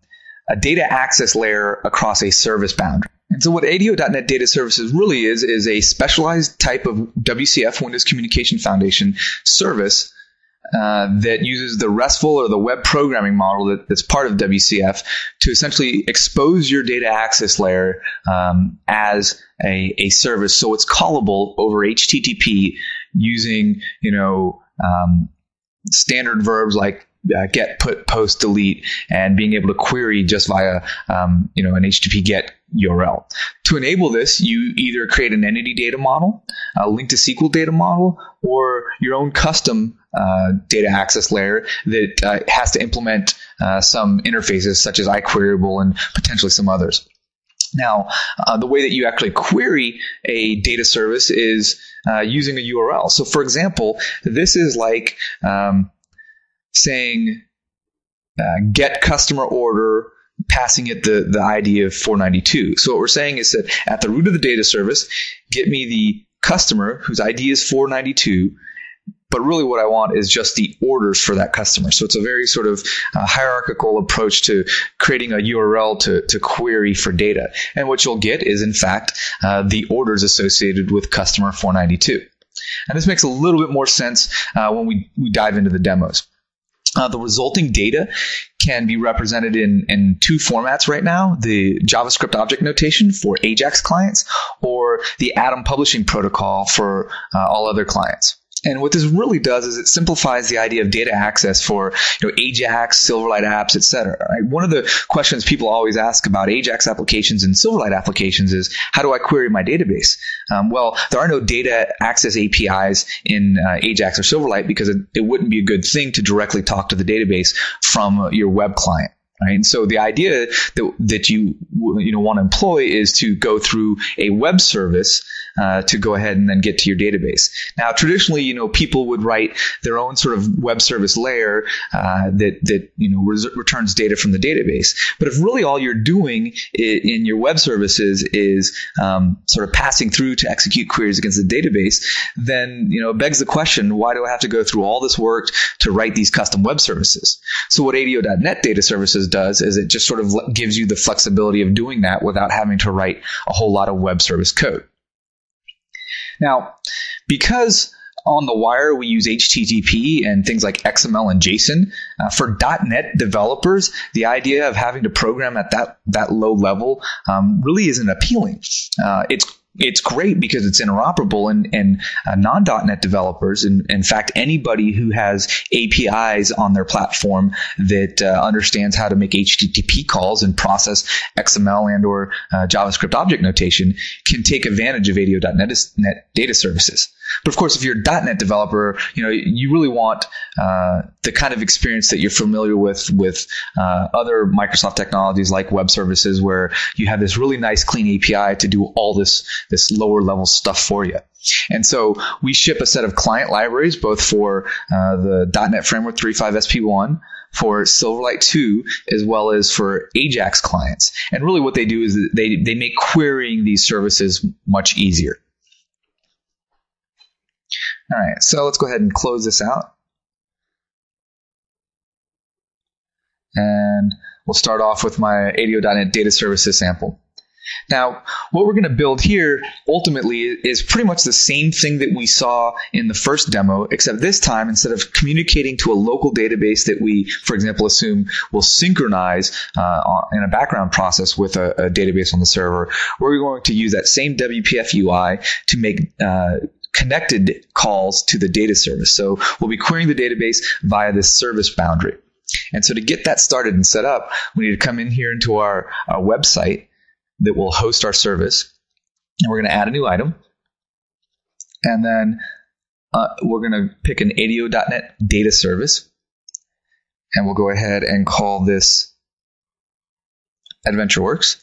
a data access layer across a service boundary. And so what A D O dot net Data Services really is, is a specialized type of W C F, Windows Communication Foundation service uh, that uses the RESTful or the web programming model that, that's part of W C F to essentially expose your data access layer um, as a, a service. So it's callable over H T T P using, you know, um, standard verbs like Uh, get, put, post, delete, and being able to query just via, um, you know, an H T T P GET U R L. To enable this, you either create an entity data model, a link to S Q L data model, or your own custom uh, data access layer that uh, has to implement uh, some interfaces such as iQueryable and potentially some others. Now, uh, the way that you actually query a data service is uh, using a U R L. So, for example, this is like um, saying uh, get customer order, passing it the, the I D of four ninety-two. So what we're saying is that at the root of the data service, get me the customer whose I D is four ninety-two, but really what I want is just the orders for that customer. So it's a very sort of uh, hierarchical approach to creating a U R L to, to query for data. And what you'll get is, in fact, uh, the orders associated with customer four ninety-two. And this makes a little bit more sense uh, when we, we dive into the demos. Uh, the resulting data can be represented in, in two formats right now, the JavaScript object notation for AJAX clients or the Atom publishing protocol for uh, all other clients. And what this really does is it simplifies the idea of data access for, you know, AJAX, Silverlight apps, et cetera. Right? One of the questions people always ask about AJAX applications and Silverlight applications is, how do I query my database? Um, well, there are no data access A P Is in uh, AJAX or Silverlight because it, it wouldn't be a good thing to directly talk to the database from uh, your web client. Right? And so the idea that that you you know want to employ is to go through a web service uh, to go ahead and then get to your database. Now, traditionally, you know, people would write their own sort of web service layer uh, that that you know res- returns data from the database. But if really all you're doing in, in your web services is um, sort of passing through to execute queries against the database, then you know it begs the question: why do I have to go through all this work to write these custom web services? So what A D O dot net Data Services does is it just sort of gives you the flexibility of doing that without having to write a whole lot of web service code. Now, because on the wire we use H T T P and things like X M L and JSON, uh, for .NET developers, the idea of having to program at that that low level um, really isn't appealing. Uh, it's It's great because it's interoperable, and, and uh, non-.NET developers, and in fact, anybody who has A P Is on their platform that uh, understands how to make H T T P calls and process X M L and or uh, JavaScript object notation can take advantage of A D O dot net data services. But of course, if you're a .NET developer, you know you really want uh, the kind of experience that you're familiar with with uh, other Microsoft technologies like web services, where you have this really nice, clean A P I to do all this this lower level stuff for you. And so we ship a set of client libraries, both for uh, the .NET Framework three point five S P one, for Silverlight two, as well as for AJAX clients. And really what they do is they they make querying these services much easier. All right, so let's go ahead and close this out. And we'll start off with my A D O dot net Data Services sample. Now, what we're going to build here ultimately is pretty much the same thing that we saw in the first demo, except this time, instead of communicating to a local database that we, for example, assume will synchronize uh, in a background process with a, a database on the server, we're going to use that same W P F U I to make uh, connected calls to the data service. So we'll be querying the database via this service boundary. And so to get that started and set up, we need to come in here into our, our website that will host our service. And we're going to add a new item. And then uh, we're going to pick an A D O dot net data service. And we'll go ahead and call this AdventureWorks.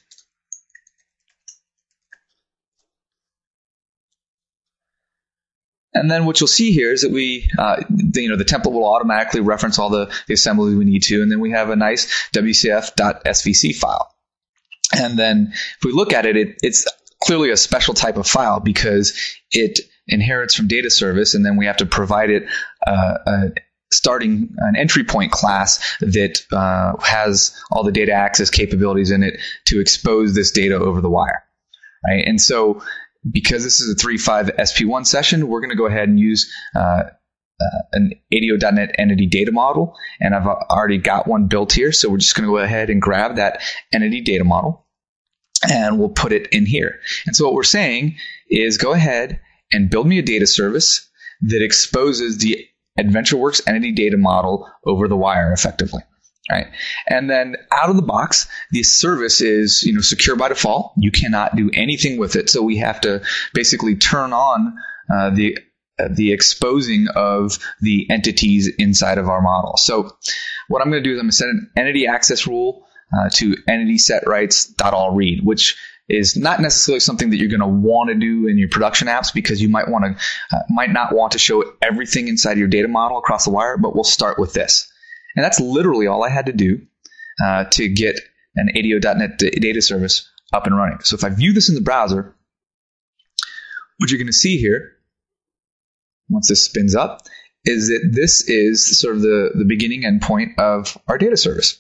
And then what you'll see here is that we, uh, the, you know, the template will automatically reference all the, the assemblies we need to, and then we have a nice W C F dot S V C file. And then if we look at it, it, it's clearly a special type of file because it inherits from data service, and then we have to provide it uh, a starting an entry point class that uh, has all the data access capabilities in it to expose this data over the wire, right? And so because this is a three point five S P one session, we're going to go ahead and use uh, uh, an A D O dot net entity data model, and I've already got one built here, so we're just going to go ahead and grab that entity data model, and we'll put it in here. And so what we're saying is go ahead and build me a data service that exposes the AdventureWorks entity data model over the wire effectively, right? And then out of the box, the service is, you know, secure by default. You cannot do anything with it. So we have to basically turn on uh, the uh, the exposing of the entities inside of our model. So what I'm going to do is I'm going to set an entity access rule uh, to entity set rights dot all read, which is not necessarily something that you're going to want to do in your production apps because you might want to, uh, might not want to show everything inside your data model across the wire, but we'll start with this. And that's literally all I had to do uh, to get an A D O dot net data service up and running. So if I view this in the browser, what you're going to see here, once this spins up, is that this is sort of the, the beginning endpoint of our data service.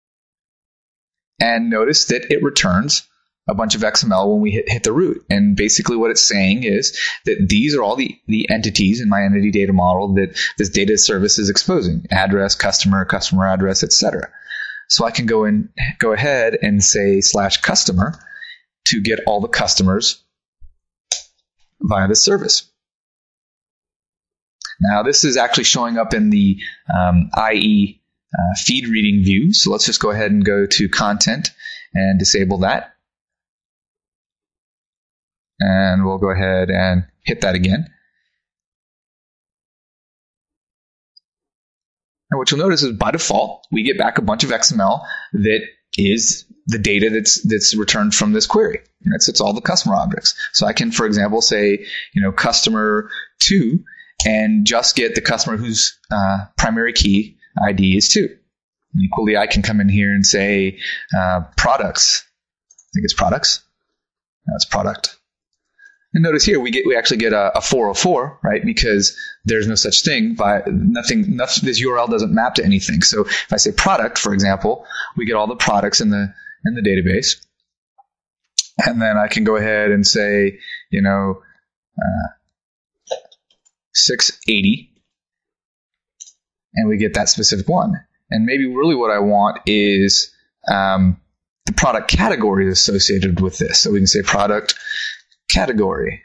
And notice that it returns a bunch of X M L when we hit, hit the root. And basically what it's saying is that these are all the, the entities in my entity data model that this data service is exposing: address, customer, customer address, et cetera. So I can go in, go ahead and say slash customer to get all the customers via this service. Now this is actually showing up in the um, I E uh, feed reading view. So let's just go ahead and go to content and disable that. And we'll go ahead and hit that again. And what you'll notice is by default, we get back a bunch of X M L that is the data that's that's returned from this query. And it's, it's all the customer objects. So I can, for example, say, you know, customer two, and just get the customer whose uh, primary key I D is two. And equally, I can come in here and say uh, products. I think it's products. No, it's product. And notice here we get we actually get a, a four oh four, right? Because there's no such thing. By nothing, nothing, this U R L doesn't map to anything. So if I say product, for example, we get all the products in the in the database, and then I can go ahead and say, you know, uh, six eighty, and we get that specific one. And maybe really what I want is um, the product category associated with this. So we can say product category,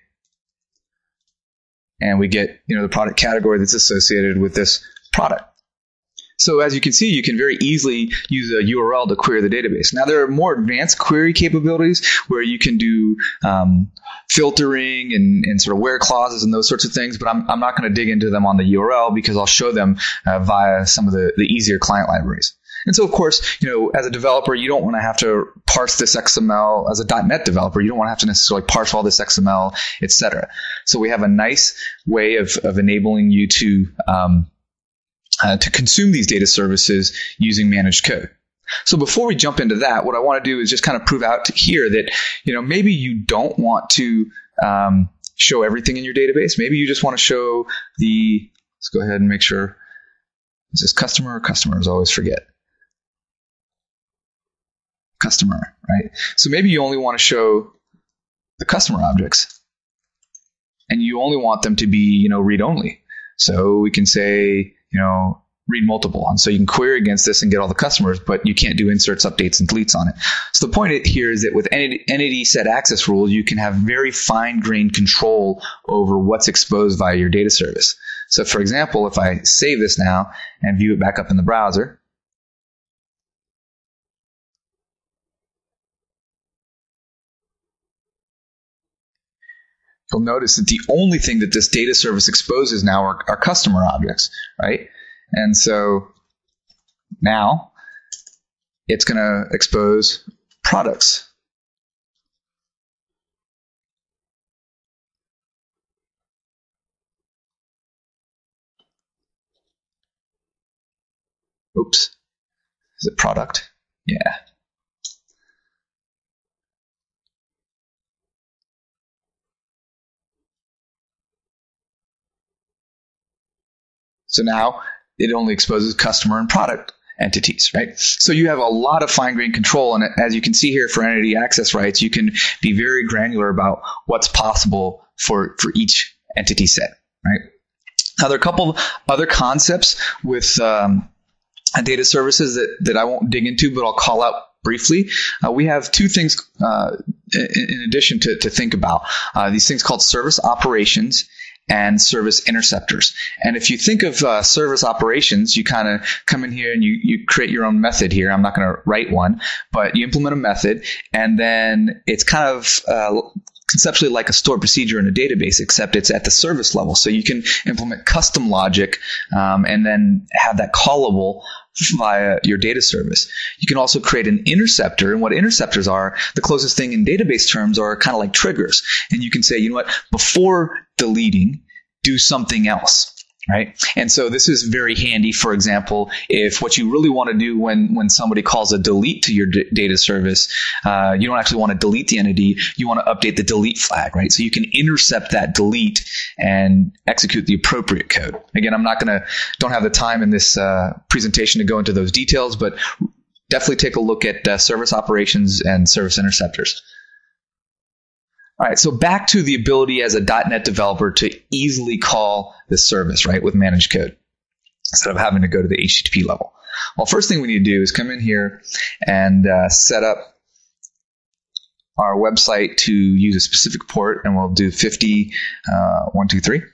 and we get, you know, the product category that's associated with this product. So as you can see, you can very easily use a U R L to query the database. Now there are more advanced query capabilities where you can do um, filtering and, and sort of where clauses and those sorts of things, but I'm, I'm not going to dig into them on the U R L because I'll show them uh, via some of the, the easier client libraries. And so, of course, you know, as a developer, you don't want to have to parse this X M L. As a dot net developer, you don't want to have to necessarily parse all this X M L, et cetera. So we have a nice way of, of enabling you to um, uh, to consume these data services using managed code. So before we jump into that, what I want to do is just kind of prove out here that, you know, maybe you don't want to um, show everything in your database. Maybe you just want to show the. Let's go ahead and make sure. Is this customer or customers? I always forget. Customer, right? So maybe you only want to show the customer objects, and you only want them to be, you know, read only. So we can say, you know, read multiple, and so you can query against this and get all the customers, but you can't do inserts, updates, and deletes on it. So the point here is that with entity set access rules, you can have very fine-grained control over what's exposed via your data service. So, for example, if I save this now and view it back up in the browser. You'll notice that the only thing that this data service exposes now are, are customer objects, right? And so now it's going to expose products. Oops. Is it product? Yeah. So now it only exposes customer and product entities, right? So you have a lot of fine-grained control, and as you can see here for entity access rights, you can be very granular about what's possible for, for each entity set, right? Now, there are a couple other concepts with um, data services that, that I won't dig into, but I'll call out briefly. Uh, we have two things uh, in, in addition to, to think about. Uh, these things called service operations and service interceptors. And if you think of uh, service operations, you kind of come in here and you, you create your own method here. I'm not going to write one, but you implement a method, and then it's kind of uh, conceptually like a stored procedure in a database, except it's at the service level. So you can implement custom logic um, and then have that callable via your data service. You can also create an interceptor, and what interceptors are, the closest thing in database terms are kind of like triggers. And you can say, you know what, before deleting, do something else. Right? And so this is very handy, for example, if what you really want to do when, when somebody calls a delete to your d- data service, uh, you don't actually want to delete the entity, you want to update the delete flag, right? So you can intercept that delete and execute the appropriate code. Again, I'm not going to, don't have the time in this uh, presentation to go into those details, but definitely take a look at uh, service operations and service interceptors. All right, so back to the ability as a dot net developer to easily call this service, right, with managed code instead of having to go to the H T T P level. Well, first thing we need to do is come in here and uh, set up our website to use a specific port, and we'll do fifty, uh, one two three.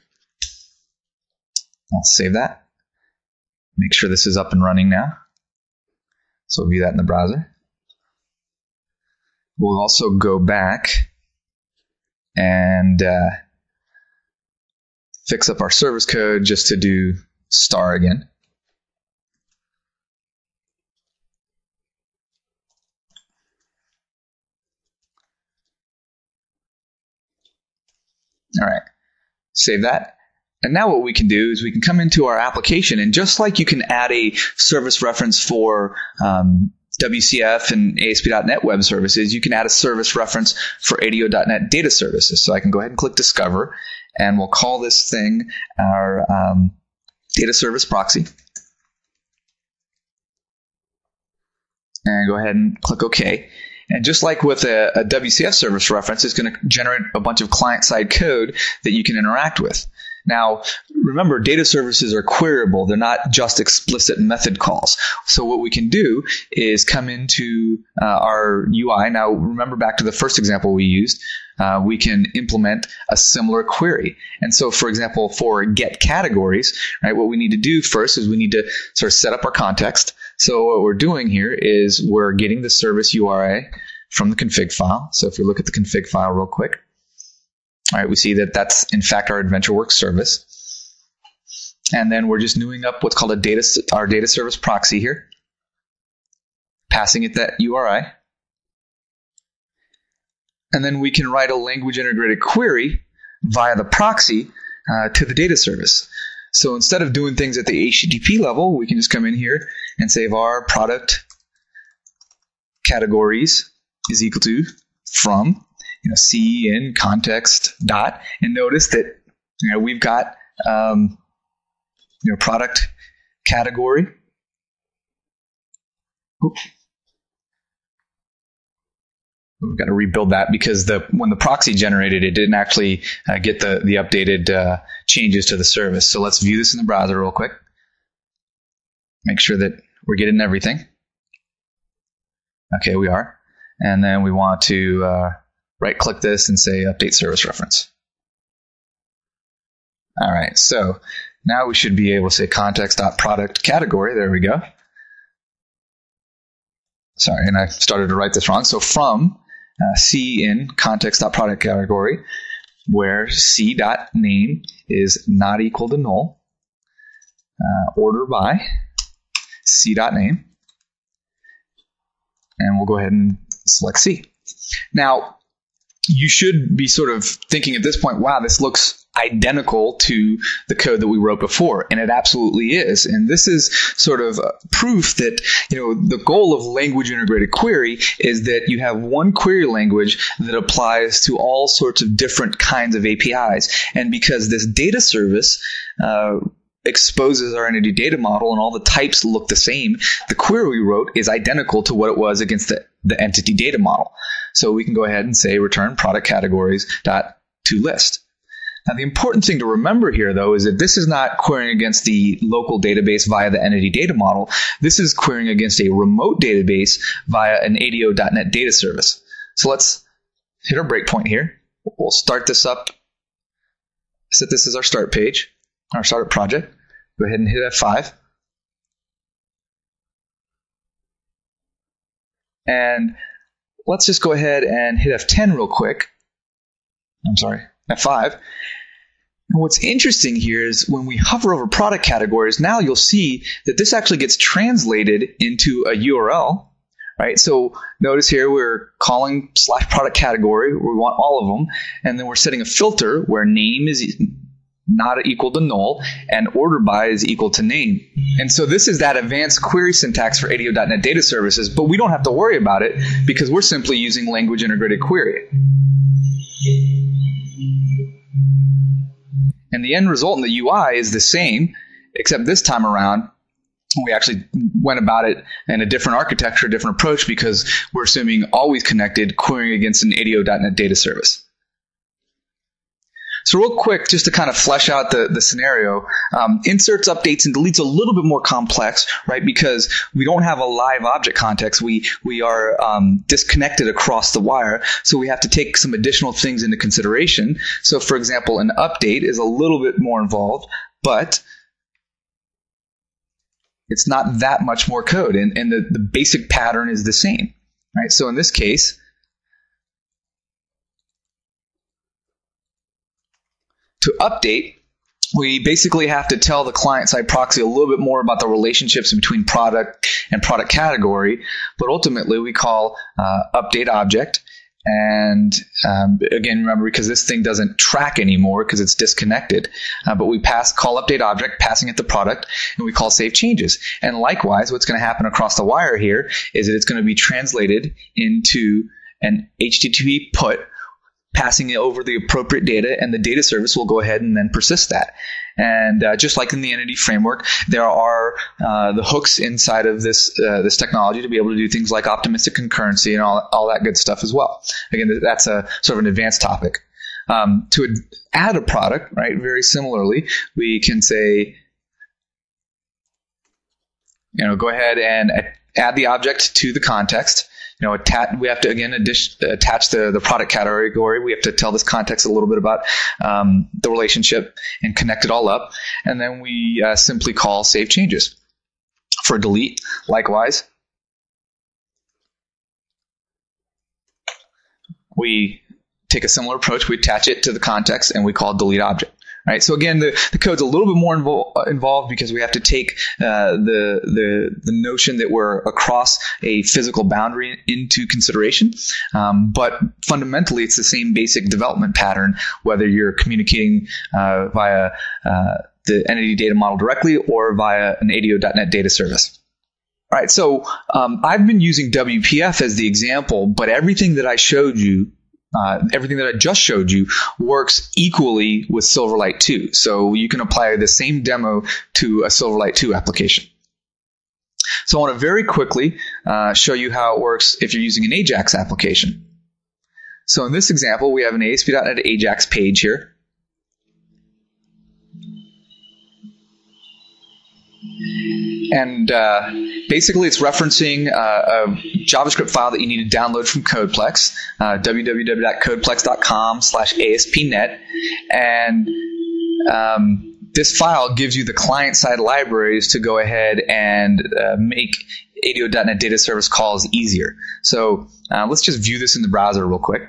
I'll save that. Make sure this is up and running now. So we'll view that in the browser. We'll also go back and uh, fix up our service code just to do star again. All right, save that. And now what we can do is we can come into our application, and just like you can add a service reference for um, W C F and A S P dot net web services, you can add a service reference for A D O dot net data services. So I can go ahead and click Discover, and we'll call this thing our um, data service proxy. And go ahead and click OK. And just like with a, a W C F service reference, it's going to generate a bunch of client-side code that you can interact with. Now, remember, data services are queryable. They're not just explicit method calls. So what we can do is come into uh, our U I. Now, remember back to the first example we used. Uh, we can implement a similar query. And so, for example, for get categories, right, what we need to do first is we need to sort of set up our context. So what we're doing here is we're getting the service U R A from the config file. So if we look at the config file real quick, all right, we see that that's, in fact, our AdventureWorks service. And then we're just newing up what's called a data, our data service proxy here, passing it that U R I. And then we can write a language-integrated query via the proxy uh, to the data service. So instead of doing things at the H T T P level, we can just come in here and say var product categories is equal to from, you know, C in context dot, and notice that, you know, we've got um, you know, product category. Oops. We've got to rebuild that because the when the proxy generated, it didn't actually uh, get the the updated uh, changes to the service. So let's view this in the browser real quick. Make sure that we're getting everything. Okay, we are. And then we want to uh, right-click this and say Update Service Reference. All right, so now we should be able to say context.product category. There we go. Sorry, and I started to write this wrong. So from uh, C in context.product category, where C.name is not equal to null, uh, order by C.name, and we'll go ahead and select C. Now, you should be sort of thinking at this point, wow, this looks identical to the code that we wrote before, and it absolutely is. And this is sort of proof that, you know, the goal of language integrated query is that you have one query language that applies to all sorts of different kinds of A P Is. And because this data service uh, exposes our entity data model and all the types look the same, the query we wrote is identical to what it was against the, the entity data model. So we can go ahead and say return product categories dot to list. Now, the important thing to remember here, though, is that this is not querying against the local database via the entity data model. This is querying against a remote database via an A D O dot net data service. So let's hit our breakpoint here. We'll start this up. Set this as our start page, our startup project. Go ahead and hit F five. And let's just go ahead and hit F ten real quick. I'm sorry, F five. And what's interesting here is when we hover over product categories, now you'll see that this actually gets translated into a U R L, right? So notice here we're calling slash product category. We want all of them. And then we're setting a filter where name is not equal to null and order by is equal to name. And so this is that advanced query syntax for A D O dot net data services, but we don't have to worry about it because we're simply using language integrated query. And the end result in the U I is the same, except this time around, we actually went about it in a different architecture, a different approach, because we're assuming always connected querying against an A D O dot net data service. So real quick, just to kind of flesh out the, the scenario, um, inserts, updates, and deletes a little bit more complex, right? Because we don't have a live object context. We we are um, disconnected across the wire, so we have to take some additional things into consideration. So, for example, an update is a little bit more involved, but it's not that much more code, and, and the, the basic pattern is the same, right? So in this case, to update, we basically have to tell the client-side proxy a little bit more about the relationships between product and product category, but ultimately we call uh, update object. And um, again, remember, because this thing doesn't track anymore because it's disconnected, uh, but we pass call update object, passing it the product, and we call save changes. And likewise, what's going to happen across the wire here is that it's going to be translated into an H T T P put, passing it over the appropriate data, and the data service will go ahead and then persist that. And uh, just like in the entity framework, there are uh, the hooks inside of this uh, this technology to be able to do things like optimistic concurrency and all, all that good stuff as well. Again, that's a sort of an advanced topic. Um, to ad- add a product, right, very similarly, we can say, you know, go ahead and add the object to the context. You know, attach, we have to, again, addition, attach the, the product category. We have to tell this context a little bit about um, the relationship and connect it all up. And then we uh, simply call save changes. For delete, likewise, we take a similar approach. We attach it to the context, and we call delete object. Right. So again, the, the code's a little bit more invol- involved because we have to take uh, the, the the notion that we're across a physical boundary into consideration. Um, but fundamentally, it's the same basic development pattern, whether you're communicating uh, via uh, the entity data model directly or via an A D O dot net data service. All right. So um, I've been using W P F as the example, but everything that I showed you Uh, everything that I just showed you works equally with Silverlight two. So you can apply the same demo to a Silverlight two application. So I want to very quickly uh, show you how it works if you're using an Ajax application. So in this example, we have an A S P dot net Ajax page here. And uh, basically, it's referencing uh, a JavaScript file that you need to download from Codeplex, uh, w w w dot codeplex dot com slash A S P net. And um, this file gives you the client-side libraries to go ahead and uh, make A D O dot net data service calls easier. So uh, let's just view this in the browser real quick.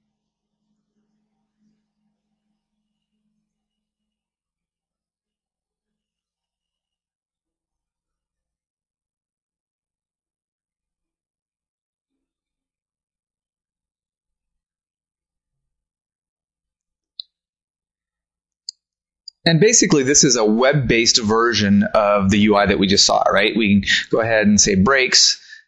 And basically, this is a web-based version of the U I that we just saw, right? We can go ahead and say breaks,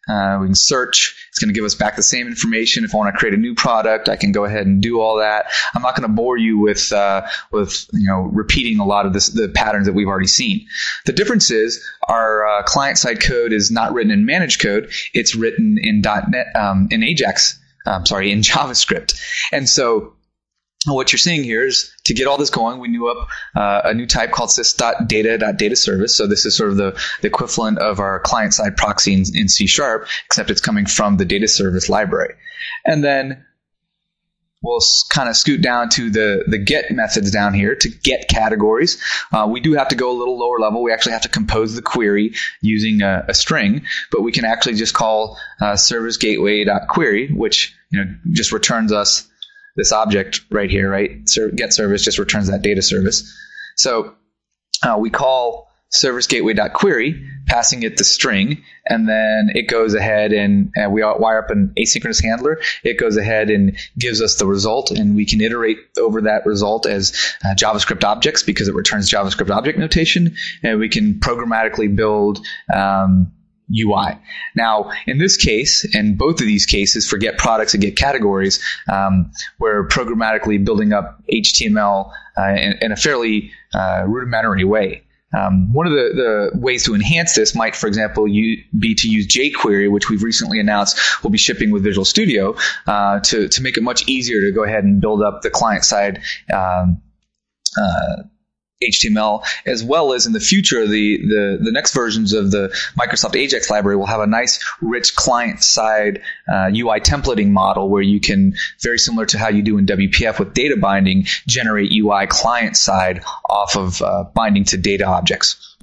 Uh, we can search. It's going to give us back the same information. If I want to create a new product, I can go ahead and do all that. I'm not going to bore you with uh, with you know repeating a lot of this, the patterns that we've already seen. The difference is our uh, client-side code is not written in managed code. It's written in .NET, um, in Ajax. Um, sorry, in JavaScript. And so what you're seeing here is to get all this going, we knew up uh, a new type called sys.data.dataService. So this is sort of the, the equivalent of our client-side proxy in, in C Sharp, except it's coming from the data service library. And then we'll kind of scoot down to the, the get methods down here to get categories. Uh, we do have to go a little lower level. We actually have to compose the query using a, a string, but we can actually just call uh, service gateway.query, which you know just returns us this object right here, right? Get service just returns that data service. So uh, we call service gateway.query, passing it the string, and then it goes ahead and, and we wire up an asynchronous handler. It goes ahead and gives us the result, and we can iterate over that result as uh, JavaScript objects because it returns JavaScript object notation, and we can programmatically build um, U I. Now, in this case, and both of these cases for get products and get categories, um, we're programmatically building up H T M L uh, in, in a fairly uh, rudimentary way. Um, one of the, the ways to enhance this might, for example, you, be to use jQuery, which we've recently announced will be shipping with Visual Studio, uh, to, to make it much easier to go ahead and build up the client-side um, uh, H T M L, as well as in the future, the, the, the next versions of the Microsoft Ajax library will have a nice, rich client-side uh, U I templating model where you can, very similar to how you do in W P F with data binding, generate U I client-side off of uh, binding to data objects.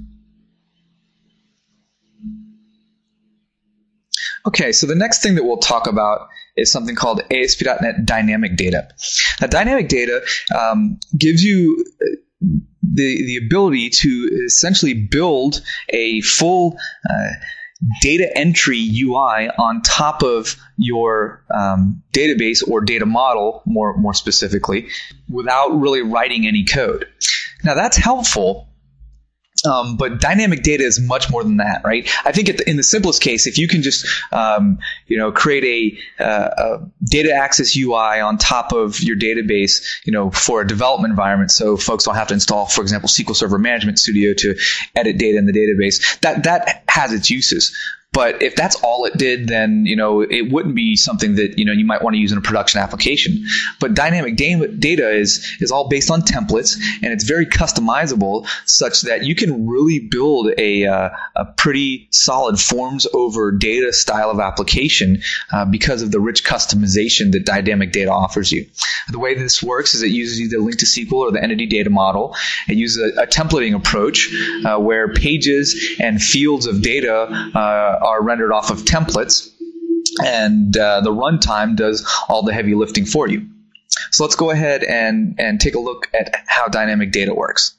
Okay, so the next thing that we'll talk about is something called A S P dot net Dynamic Data. Now, dynamic data um, gives you the the ability to essentially build a full uh, data entry U I on top of your um, database or data model, more more specifically, without really writing any code. Now that's helpful. Um, but dynamic data is much more than that, right? I think the, in the simplest case, if you can just, um, you know, create a, uh, a data access U I on top of your database, you know, for a development environment, so folks don't have to install, for example, S Q L Server Management Studio to edit data in the database. That that has its uses. But if that's all it did, then, you know, it wouldn't be something that, you know, you might want to use in a production application. But dynamic data is, is all based on templates, and it's very customizable such that you can really build a, uh, a pretty solid forms over data style of application uh, because of the rich customization that dynamic data offers you. The way this works is it uses either link to S Q L or the entity data model. It uses a, a templating approach uh, where pages and fields of data uh, are rendered off of templates, and uh, the runtime does all the heavy lifting for you. So let's go ahead and, and take a look at how dynamic data works.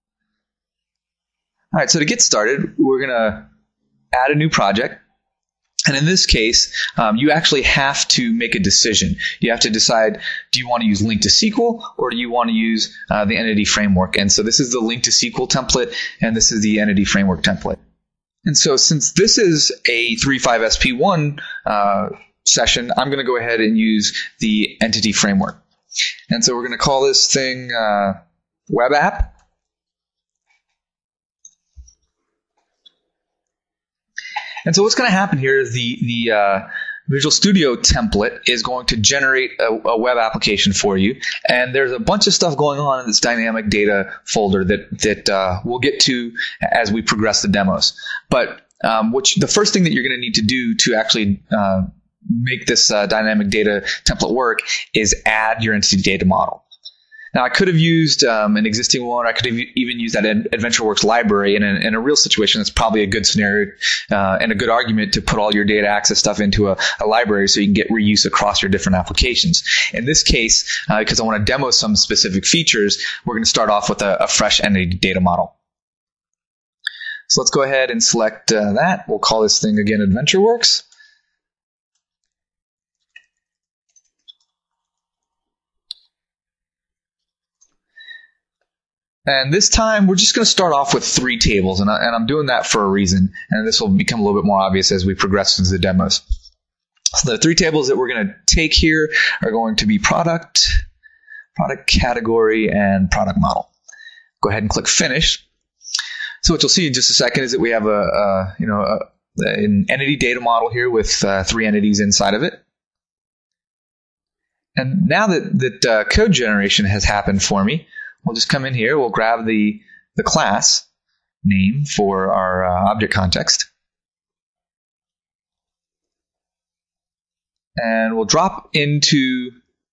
All right, so to get started, we're going to add a new project. And in this case, um, you actually have to make a decision. You have to decide, do you want to use link to S Q L or do you want to use uh, the entity framework? And so this is the link to S Q L template, and this is the entity framework template. And so since this is a three point five S P one uh, session, I'm going to go ahead and use the entity framework. And so we're going to call this thing uh, web app. And so what's going to happen here is the, the uh, Visual Studio template is going to generate a, a web application for you. And there's a bunch of stuff going on in this dynamic data folder that, that uh, we'll get to as we progress the demos. But um, which, the first thing that you're going to need to do to actually uh, make this uh, dynamic data template work is add your entity data model. Now, I could have used um, an existing one. I could have even used that AdventureWorks library. In a, in a real situation, that's probably a good scenario uh, and a good argument to put all your data access stuff into a, a library so you can get reuse across your different applications. In this case, uh, because I want to demo some specific features, we're going to start off with a, a fresh entity data model. So let's go ahead and select uh, that. We'll call this thing again AdventureWorks. And this time, we're just going to start off with three tables, and, I, and I'm doing that for a reason, and this will become a little bit more obvious as we progress through the demos. So the three tables that we're going to take here are going to be product, product category, and product model. Go ahead and click Finish. So what you'll see in just a second is that we have a, a you know a, an entity data model here with uh, three entities inside of it. And now that that uh, code generation has happened for me, we'll just come in here. We'll grab the the class name for our uh, object context, and we'll drop into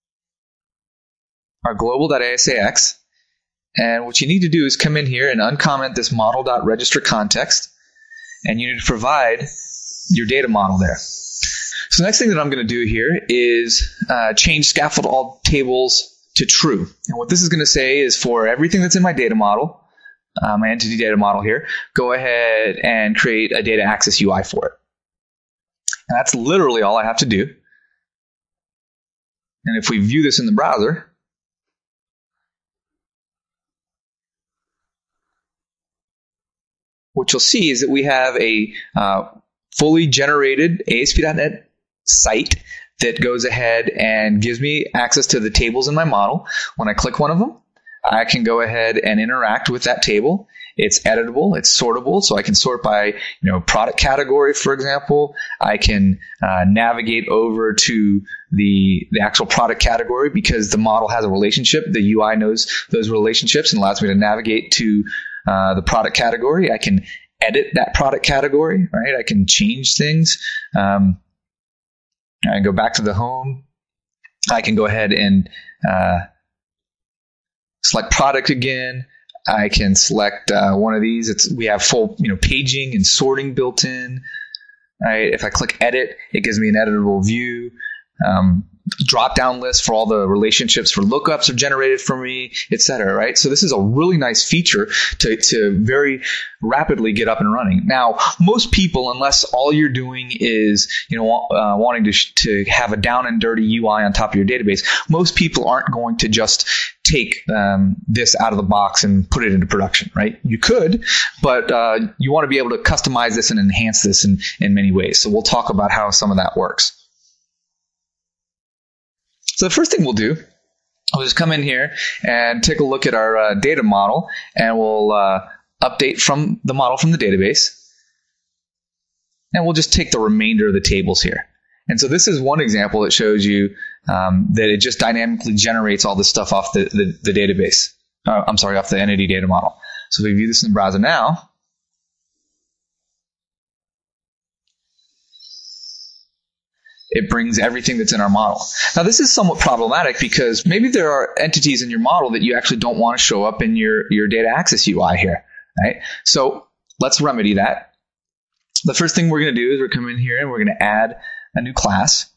our global.asax. And what you need to do is come in here and uncomment this model.registerContext, and you need to provide your data model there. So the next thing that I'm going to do here is uh, change scaffold all tables to true. And what this is going to say is for everything that's in my data model, uh, my entity data model here, go ahead and create a data access U I for it. And that's literally all I have to do. And if we view this in the browser, what you'll see is that we have a uh, fully generated A S P dot net site that goes ahead and gives me access to the tables in my model. When I click one of them, I can go ahead and interact with that table. It's editable, it's sortable, so I can sort by you know product category, for example. I can uh, navigate over to the, the actual product category because the model has a relationship. The U I knows those relationships and allows me to navigate to uh, the product category. I can edit that product category, right? I can change things. Um, I can go back to the home. I can go ahead and uh, select product again. I can select uh, one of these. It's we have full you know paging and sorting built in. Right? If I click edit, it gives me an editable view. Um, drop down list for all the relationships for lookups are generated for me, et cetera. Right? So this is a really nice feature to, to very rapidly get up and running. Now, most people, unless all you're doing is you know uh, wanting to sh- to have a down and dirty U I on top of your database, most people aren't going to just take um, this out of the box and put it into production, right? You could, but uh, you want to be able to customize this and enhance this in, in many ways. So we'll talk about how some of that works. So the first thing we'll do, we'll just come in here and take a look at our uh, data model, and we'll uh, update from the model from the database. And we'll just take the remainder of the tables here. And so this is one example that shows you um, that it just dynamically generates all this stuff off the, the, the database. Uh, I'm sorry, off the entity data model. So if we view this in the browser now, it brings everything that's in our model. Now, this is somewhat problematic because maybe there are entities in your model that you actually don't want to show up in your, your data access U I here, right? So let's remedy that. The first thing we're going to do is we're coming in here and we're going to add a new class.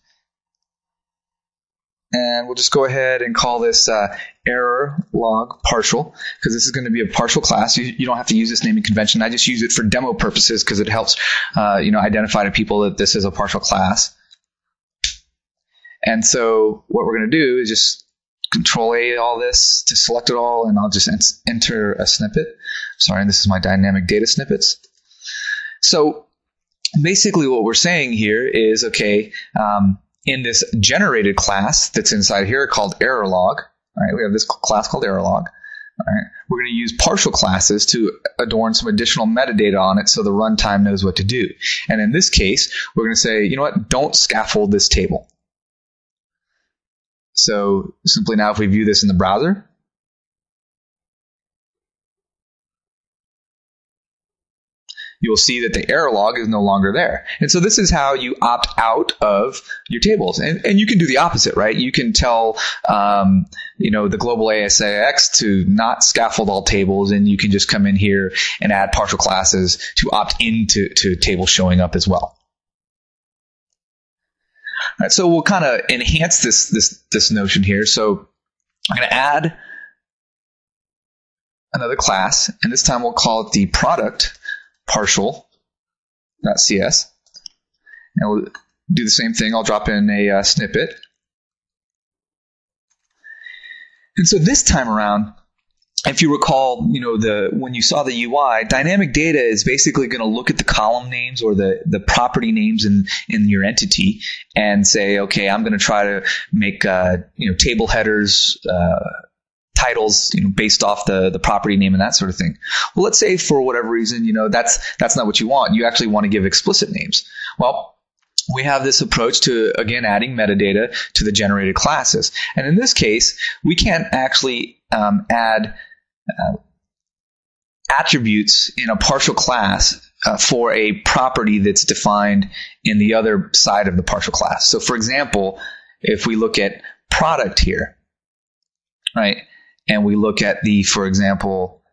And we'll just go ahead and call this uh, error log partial, because this is going to be a partial class. You, you don't have to use this naming convention. I just use it for demo purposes because it helps uh, you know, identify to people that this is a partial class. And so what we're going to do is just control A all this to select it all, and I'll just en- enter a snippet. Sorry, this is my dynamic data snippets. So basically what we're saying here is, okay, um, in this generated class that's inside here called error log, all right, we have this class called error log. All right, we're going to use partial classes to adorn some additional metadata on it so the runtime knows what to do. And in this case, we're going to say, you know what, don't scaffold this table. So simply now if we view this in the browser, you'll see that the error log is no longer there. And so this is how you opt out of your tables. And, and you can do the opposite, right? You can tell, um, you know, the global A S A X to not scaffold all tables, and you can just come in here and add partial classes to opt into to tables showing up as well. All right, so we'll kind of enhance this, this, this notion here. So I'm going to add another class, and this time we'll call it the product partial.cs. And we'll do the same thing. I'll drop in a uh, snippet. And so this time around, if you recall, you know, the when you saw the U I, dynamic data is basically going to look at the column names or the, the property names in, in your entity and say, okay, I'm going to try to make, uh, you know, table headers, uh, titles, you know, based off the, the property name and that sort of thing. Well, let's say for whatever reason, you know, that's, that's not what you want. You actually want to give explicit names. Well, we have this approach to, again, adding metadata to the generated classes. And in this case, we can't actually um, add uh, attributes in a partial class uh, for a property that's defined in the other side of the partial class. So, for example, if we look at product here, right, and we look at the, for example,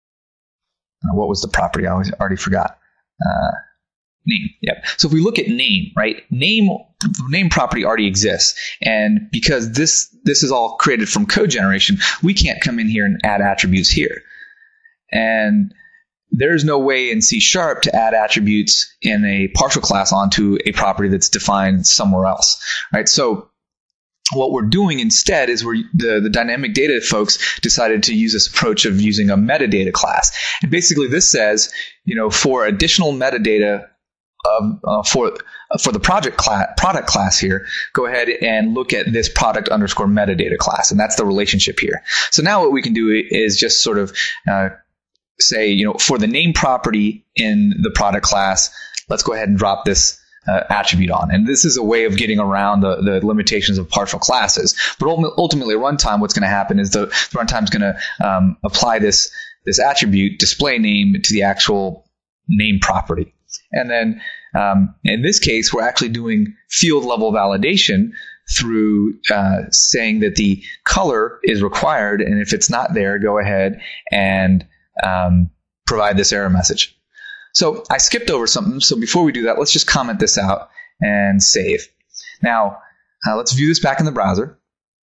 uh, what was the property? I already forgot. Uh, Name. Yep. So if we look at name, right, name name property already exists. And because this this is all created from code generation, we can't come in here and add attributes here. And there's no way in C Sharp to add attributes in a partial class onto a property that's defined somewhere else, right? So what we're doing instead is we're the, the dynamic data folks decided to use this approach of using a metadata class. And basically this says, you know, for additional metadata Um, uh, for uh, for the project class, product class here, go ahead and look at this product underscore metadata class, and that's the relationship here. So now what we can do is just sort of uh, say, you know, for the name property in the product class, let's go ahead and drop this uh, attribute on. And this is a way of getting around the, the limitations of partial classes. But ultimately, at runtime, what's going to happen is the, the runtime is going to um, apply this this attribute display name to the actual name property. And then um, in this case, we're actually doing field level validation through uh, saying that the color is required. And if it's not there, go ahead and um, provide this error message. So I skipped over something. So before we do that, let's just comment this out and save. Now, uh, let's view this back in the browser.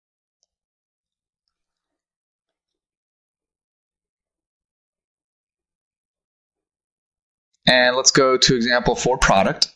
And let's go to example for product.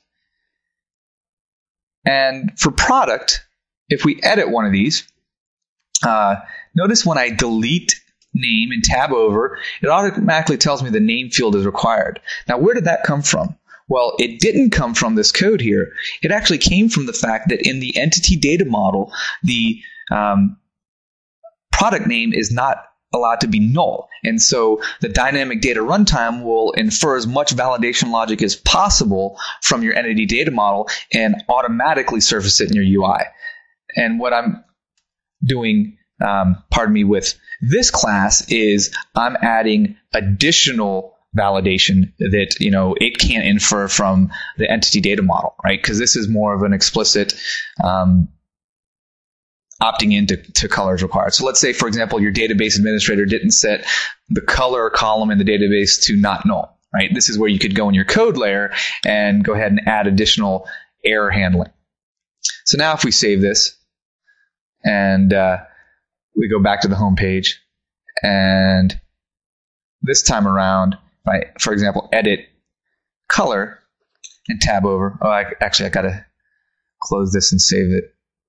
And for product, if we edit one of these, uh, notice when I delete name and tab over, it automatically tells me the name field is required. Now, where did that come from? Well, it didn't come from this code here. It actually came from the fact that in the entity data model, the um, product name is not allowed to be null. And so the dynamic data runtime will infer as much validation logic as possible from your entity data model and automatically surface it in your U I. And what I'm doing, um, pardon me, with this class is I'm adding additional validation that, you know, it can't infer from the entity data model, right? Because this is more of an explicit um, opting into to colors required. So let's say, for example, your database administrator didn't set the color column in the database to not null, right? This is where you could go in your code layer and go ahead and add additional error handling. So now if we save this and uh, we go back to the home page, and this time around, if I, for example, edit color and tab over, oh, I, actually I got to close this and save it.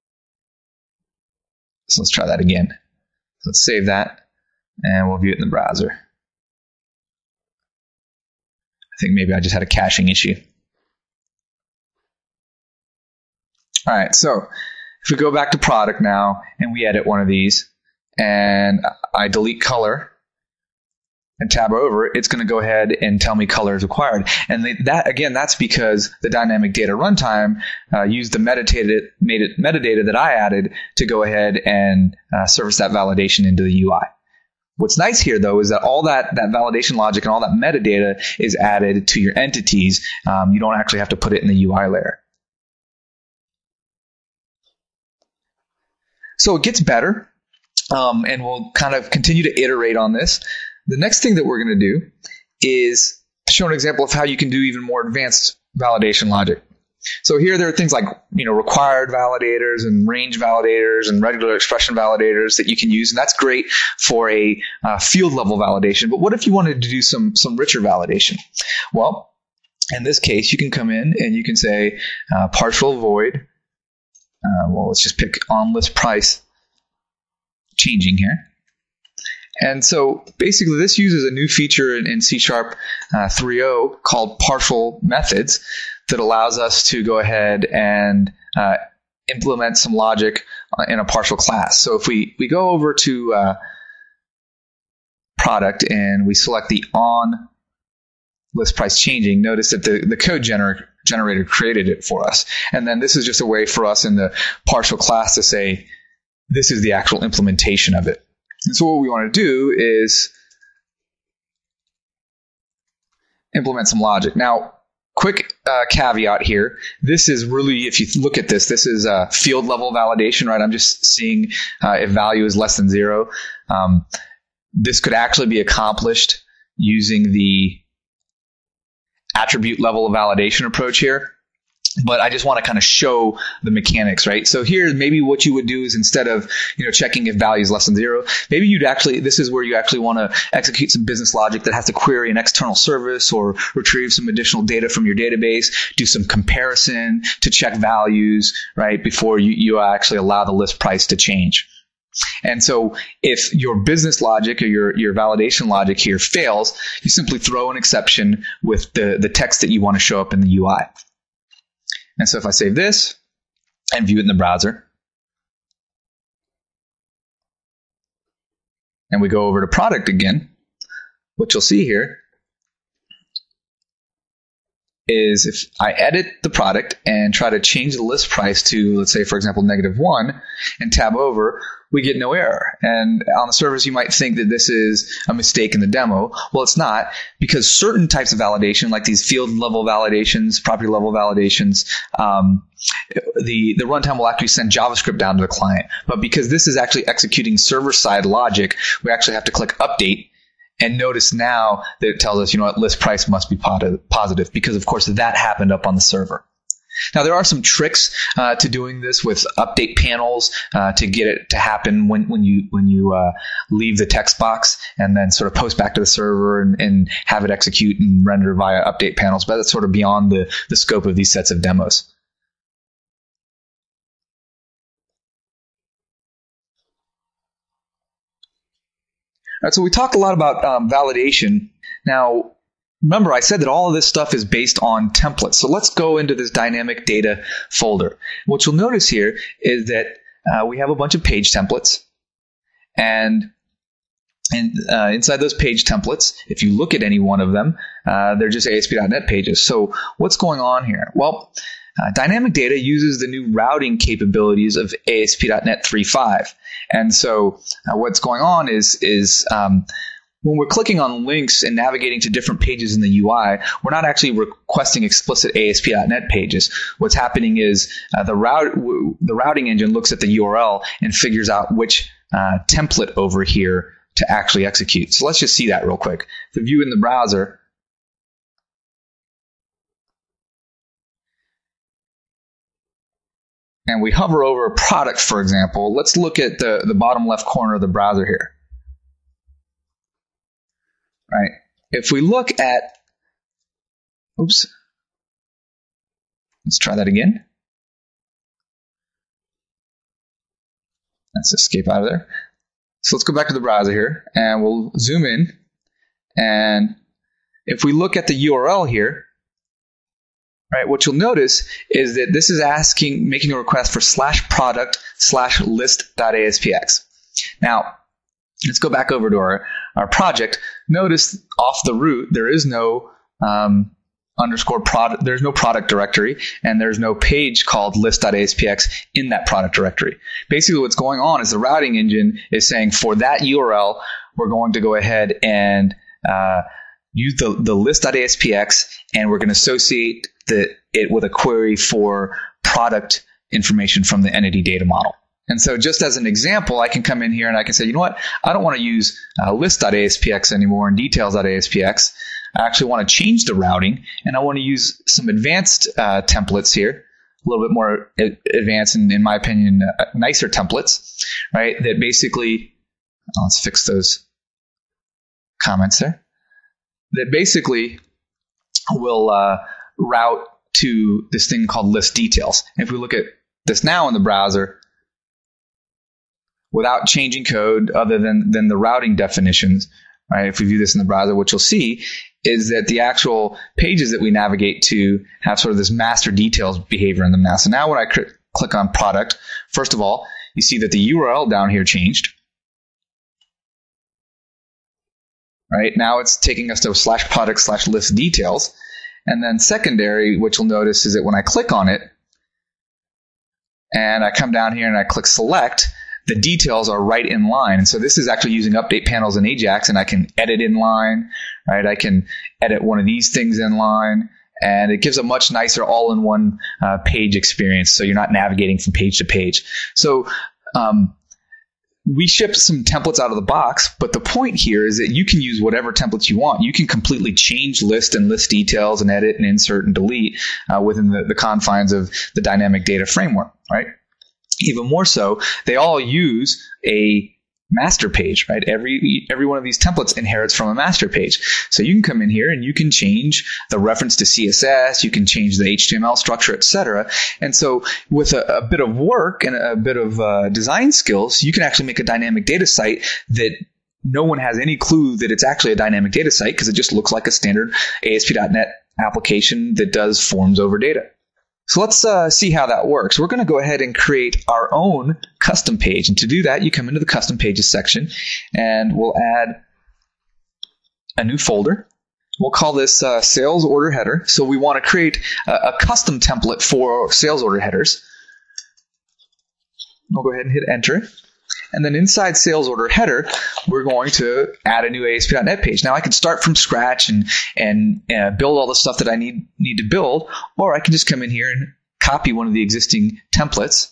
So let's try that again. So let's save that, and we'll view it in the browser. I think maybe I just had a caching issue. All right, so if we go back to product now, and we edit one of these, and I delete color and tab over, it's going to go ahead and tell me color is required. And they, that, again, that's because the dynamic data runtime uh, used the metadata, made it metadata that I added to go ahead and uh, service that validation into the U I. What's nice here, though, is that all that, that validation logic and all that metadata is added to your entities. Um, you don't actually have to put it in the U I layer. So it gets better, um, and we'll kind of continue to iterate on this. The next thing that we're going to do is show an example of how you can do even more advanced validation logic. So here there are things like, you know, required validators and range validators and regular expression validators that you can use, and that's great for a uh, field level validation. But what if you wanted to do some some richer validation? Well, in this case, you can come in and you can say uh, partial void. Uh, well, let's just pick on list price changing here. And so basically this uses a new feature in, in C Sharp uh, three point oh called partial methods that allows us to go ahead and uh, implement some logic in a partial class. So if we, we go over to uh, product and we select the on list price changing, notice that the, the code gener- generator created it for us. And then this is just a way for us in the partial class to say, this is the actual implementation of it. And so what we want to do is implement some logic. Now, quick uh, caveat here. This is really, if you look at this, this is a field level validation, right? I'm just seeing uh, if value is less than zero. Um, this could actually be accomplished using the attribute level of validation approach here. But I just want to kind of show the mechanics, right? So here, maybe what you would do is instead of, you know, checking if value is less than zero, maybe you'd actually, this is where you actually want to execute some business logic that has to query an external service or retrieve some additional data from your database, do some comparison to check values, right, before you, you actually allow the list price to change. And so if your business logic or your, your validation logic here fails, you simply throw an exception with the, the text that you want to show up in the U I. And so if I save this and view it in the browser, and we go over to product again, what you'll see here is if I edit the product and try to change the list price to, let's say, for example, negative one, and tab over, we get no error. And on the surface, you might think that this is a mistake in the demo. Well, it's not, because certain types of validation, like these field level validations, property level validations, um, the, the runtime will actually send JavaScript down to the client. But because this is actually executing server-side logic, we actually have to click update. And notice now that it tells us, you know what, list price must be positive, because of course that happened up on the server. Now there are some tricks uh, to doing this with update panels uh, to get it to happen when, when you when you uh, leave the text box and then sort of post back to the server and, and have it execute and render via update panels. But that's sort of beyond the, the scope of these sets of demos. All right, so we talked a lot about um, validation. Now, remember, I said that all of this stuff is based on templates. So let's go into this dynamic data folder. What you'll notice here is that uh, we have a bunch of page templates. And, and uh, inside those page templates, if you look at any one of them, uh, they're just A S P dot net pages. So what's going on here? Well, Uh, dynamic data uses the new routing capabilities of A S P dot net three point five. And so uh, what's going on is, is um, when we're clicking on links and navigating to different pages in the U I, we're not actually requesting explicit A S P dot net pages. What's happening is uh, the, route, w- the routing engine looks at the U R L and figures out which uh, template over here to actually execute. So let's just see that real quick. If we view in the browser, and we hover over a product, for example, let's look at the, the bottom left corner of the browser here. Right? If we look at, oops, let's try that again. Let's escape out of there. So let's go back to the browser here, and we'll zoom in. And if we look at the U R L here, right, what you'll notice is that this is asking, making a request for slash product slash list.aspx. Now, let's go back over to our, our project. Notice off the root, there is no um, underscore product, there's no product directory, and there's no page called list.aspx in that product directory. Basically, what's going on is the routing engine is saying for that U R L, we're going to go ahead and uh, use the, the list.aspx, and we're going to associate the, it with a query for product information from the entity data model. And so just as an example, I can come in here and I can say, you know what, I don't want to use uh, list.aspx anymore and details.aspx. I actually want to change the routing, and I want to use some advanced uh, templates here, a little bit more advanced, and in my opinion, uh, nicer templates, right, that basically, oh, let's fix those comments there, that basically will uh, route to this thing called list details. And if we look at this now in the browser, without changing code other than, than the routing definitions. Right? If we view this in the browser, what you'll see is that the actual pages that we navigate to have sort of this master details behavior in them now. So now when I cl- click on product, first of all, you see that the U R L down here changed. Right? Now it's taking us to slash product slash list details. And then secondary, what you'll notice is that when I click on it and I come down here and I click select, the details are right in line. And so this is actually using update panels in Ajax, and I can edit in line, right? I can edit one of these things in line, and it gives a much nicer all-in-one uh, page experience. So you're not navigating from page to page. So um, we ship some templates out of the box, but the point here is that you can use whatever templates you want. You can completely change list and list details and edit and insert and delete uh, within the, the confines of the dynamic data framework, right? Even more so, they all use a master page, right? Every every one of these templates inherits from a master page. So you can come in here and you can change the reference to C S S, you can change the H T M L structure, et cetera. And so with a, a bit of work and a bit of uh, design skills, you can actually make a dynamic data site that no one has any clue that it's actually a dynamic data site because it just looks like a standard A S P dot net application that does forms over data. So let's uh, see how that works. We're going to go ahead and create our own custom page. And to do that, you come into the custom pages section and we'll add a new folder. We'll call this uh, sales order header. So we want to create a, a custom template for sales order headers. We'll go ahead and hit enter. And then inside sales order header, we're going to add a new A S P dot net page. Now I can start from scratch and and uh, build all the stuff that I need need to build, or I can just come in here and copy one of the existing templates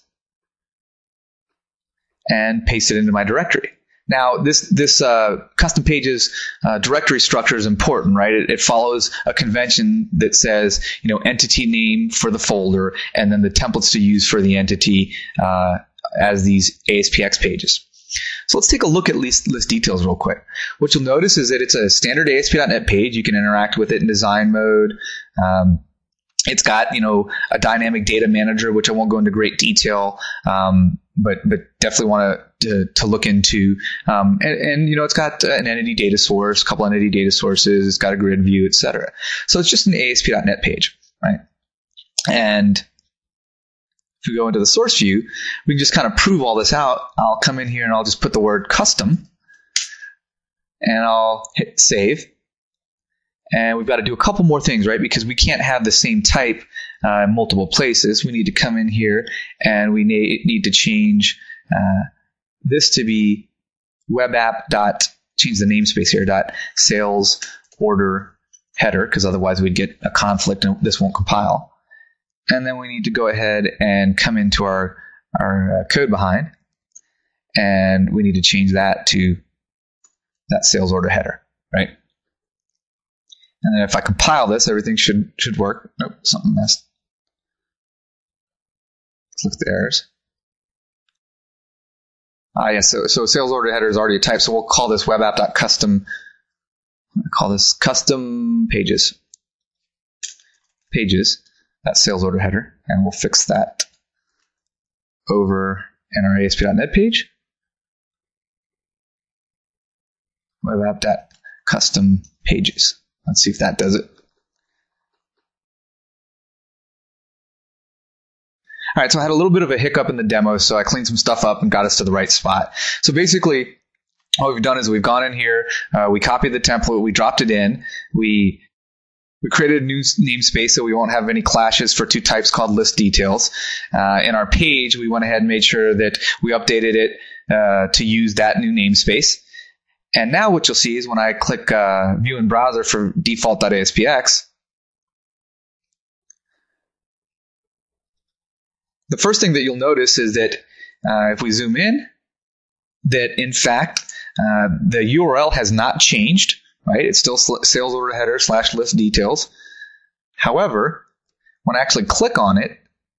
and paste it into my directory. Now this this uh, custom pages uh, directory structure is important, right? It, it follows a convention that says, you know, entity name for the folder, and then the templates to use for the entity Uh, as these A S P X pages. So let's take a look at list, list details real quick. What you'll notice is that it's a standard A S P dot net page. You can interact with it in design mode. Um, it's got, you know, a dynamic data manager, which I won't go into great detail, um, but but definitely want to to look into. Um, and, and you know, it's got an entity data source, a couple entity data sources. It's got a grid view, et cetera. So it's just an A S P dot net page, right? And if we go into the source view, we can just kind of prove all this out. I'll come in here and I'll just put the word custom and I'll hit save. And we've got to do a couple more things, right? Because we can't have the same type uh, in multiple places. We need to come in here and we need, need to change uh, this to be web app dot, change the namespace here, dot sales order header, because otherwise we'd get a conflict and this won't compile. And then we need to go ahead and come into our, our uh, code behind, and we need to change that to that sales order header, right? And then if I compile this, everything should should work. Nope, something messed. Let's look at the errors. Ah, yes, so, so sales order header is already a type, so we'll call this web app dot custom. Call this custom pages. Pages. That sales order header, and we'll fix that over in our A S P dot net page. web app dot custom pages. Let's see if that does it. All right, so I had a little bit of a hiccup in the demo, so I cleaned some stuff up and got us to the right spot. So basically, what we've done is we've gone in here, uh, we copied the template, we dropped it in, we We created a new namespace so we won't have any clashes for two types called list details. Uh, in our page, we went ahead and made sure that we updated it uh, to use that new namespace. And now what you'll see is when I click uh, View in Browser for default dot A S P X, the first thing that you'll notice is that uh, if we zoom in, that in fact uh, the U R L has not changed. Right? It's still sales order header slash list details. However, when I actually click on it,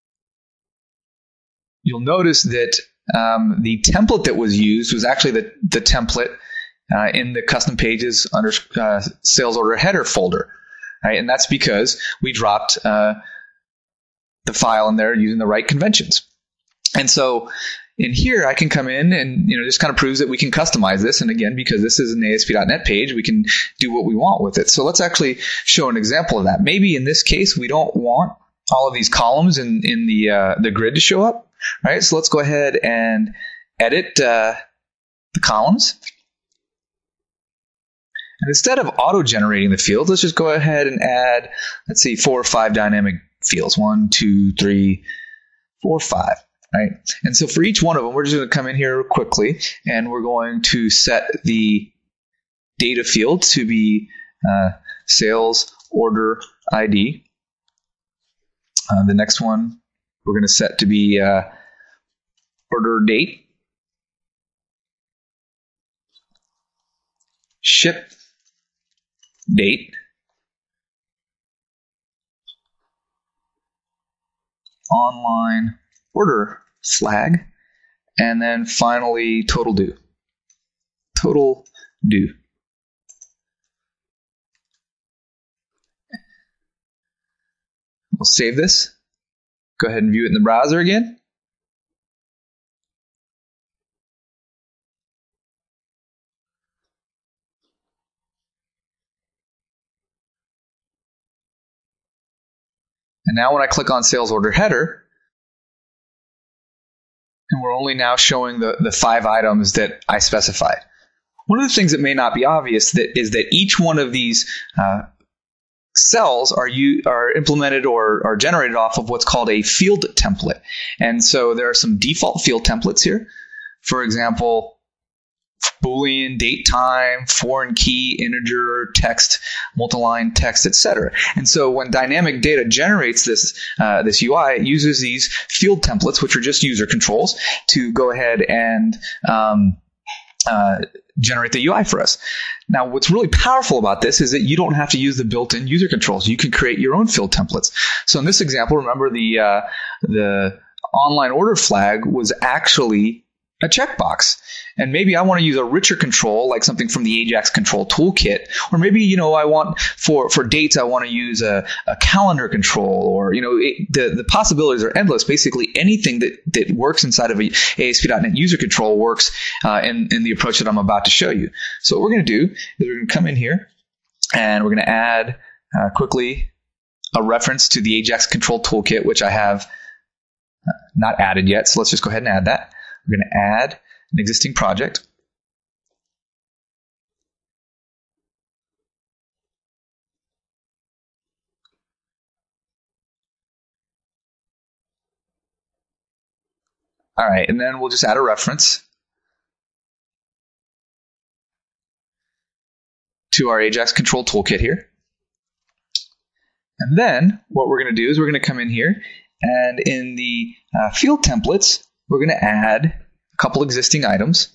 you'll notice that um, the template that was used was actually the, the template uh, in the custom pages under uh, sales order header folder. Right? And that's because we dropped uh, the file in there using the right conventions. And so in here, I can come in and, you know, just kind of proves that we can customize this. And again, because this is an A S P dot net page, we can do what we want with it. So let's actually show an example of that. Maybe in this case, we don't want all of these columns in, in the, uh, the grid to show up, right? So let's go ahead and edit uh, the columns. And instead of auto-generating the fields, let's just go ahead and add, let's see, four or five dynamic fields. One, two, three, four, five. Right? And so for each one of them, we're just going to come in here quickly, and we're going to set the data field to be uh, sales order I D. Uh, the next one we're going to set to be uh, order date, ship date, online order flag, and then finally total due. Total due. We'll save this. Go ahead and view it in the browser again. And now when I click on sales order header, and we're only now showing the, the five items that I specified. One of the things that may not be obvious that is that each one of these uh, cells are you are implemented or are generated off of what's called a field template. And so there are some default field templates here. For example, Boolean, date, time, foreign key, integer, text, multiline text, et cetera. And so when dynamic data generates this uh, this U I, it uses these field templates, which are just user controls, to go ahead and um, uh, generate the U I for us. Now, what's really powerful about this is that you don't have to use the built-in user controls. You can create your own field templates. So in this example, remember the uh, the online order flag was actually a checkbox. And maybe I want to use a richer control, like something from the Ajax control toolkit. Or maybe, you know, I want, for, for dates, I want to use a, a calendar control. Or, you know, it, the, the possibilities are endless. Basically, anything that, that works inside of a A S P dot net user control works uh, in, in the approach that I'm about to show you. So what we're going to do is we're going to come in here, and we're going to add uh, quickly a reference to the Ajax control toolkit, which I have not added yet. So let's just go ahead and add that. We're going to add an existing project. All right, and then we'll just add a reference to our Ajax control toolkit here. And then what we're going to do is we're going to come in here, and in the uh, field templates, we're going to add a couple existing items.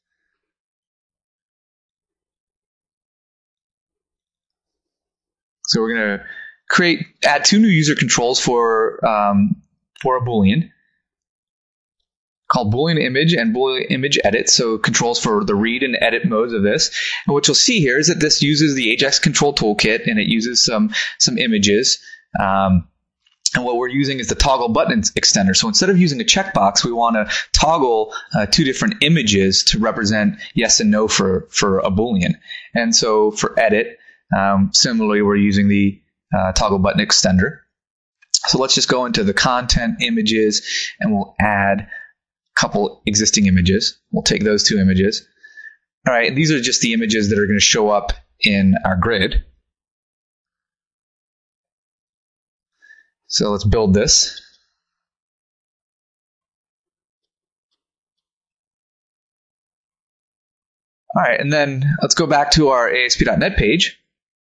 So we're going to create, add two new user controls for um, for a Boolean called Boolean image and Boolean image edit. So controls for the read and edit modes of this. And what you'll see here is that this uses the Ajax control toolkit, and it uses some some images. Um, And what we're using is the toggle button extender. So instead of using a checkbox, we want to toggle uh, two different images to represent yes and no for, for a Boolean. And so for edit, um, similarly, we're using the uh, toggle button extender. So let's just go into the content images, and we'll add a couple existing images. We'll take those two images. All right, these are just the images that are going to show up in our grid. So let's build this. All right, and then let's go back to our A S P dot net page.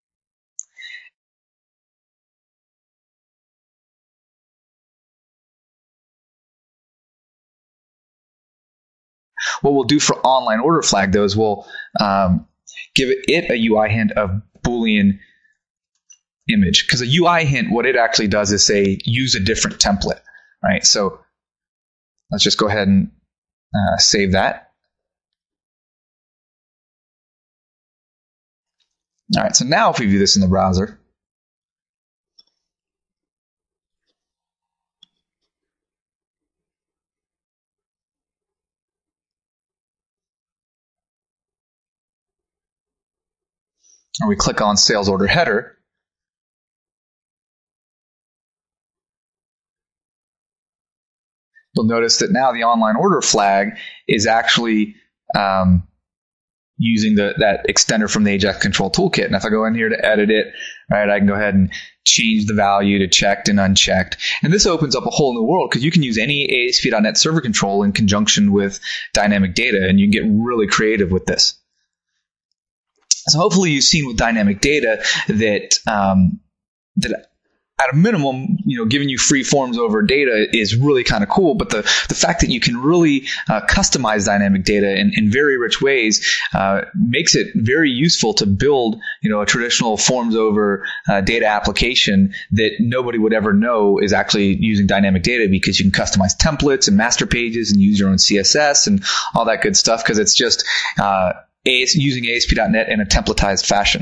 What we'll do for online order flag, though, is we'll um, give it a U I hint of Boolean image, because a U I hint, what it actually does is say use a different template, right? So let's just go ahead and uh, save that. All right, so now if we view this in the browser, and we click on sales order header, you'll notice that now the online order flag is actually um, using the, that extender from the Ajax Control Toolkit. And if I go in here to edit it, right, I can go ahead and change the value to checked and unchecked. And this opens up a whole new world because you can use any A S P dot net server control in conjunction with dynamic data, and you can get really creative with this. So hopefully you've seen with dynamic data that um, that at a minimum, you know, giving you free forms over data is really kind of cool. But the, the fact that you can really uh, customize dynamic data in, in very rich ways uh, makes it very useful to build, you know, a traditional forms over uh, data application that nobody would ever know is actually using dynamic data, because you can customize templates and master pages and use your own C S S and all that good stuff, because it's just uh, using A S P dot net in a templatized fashion.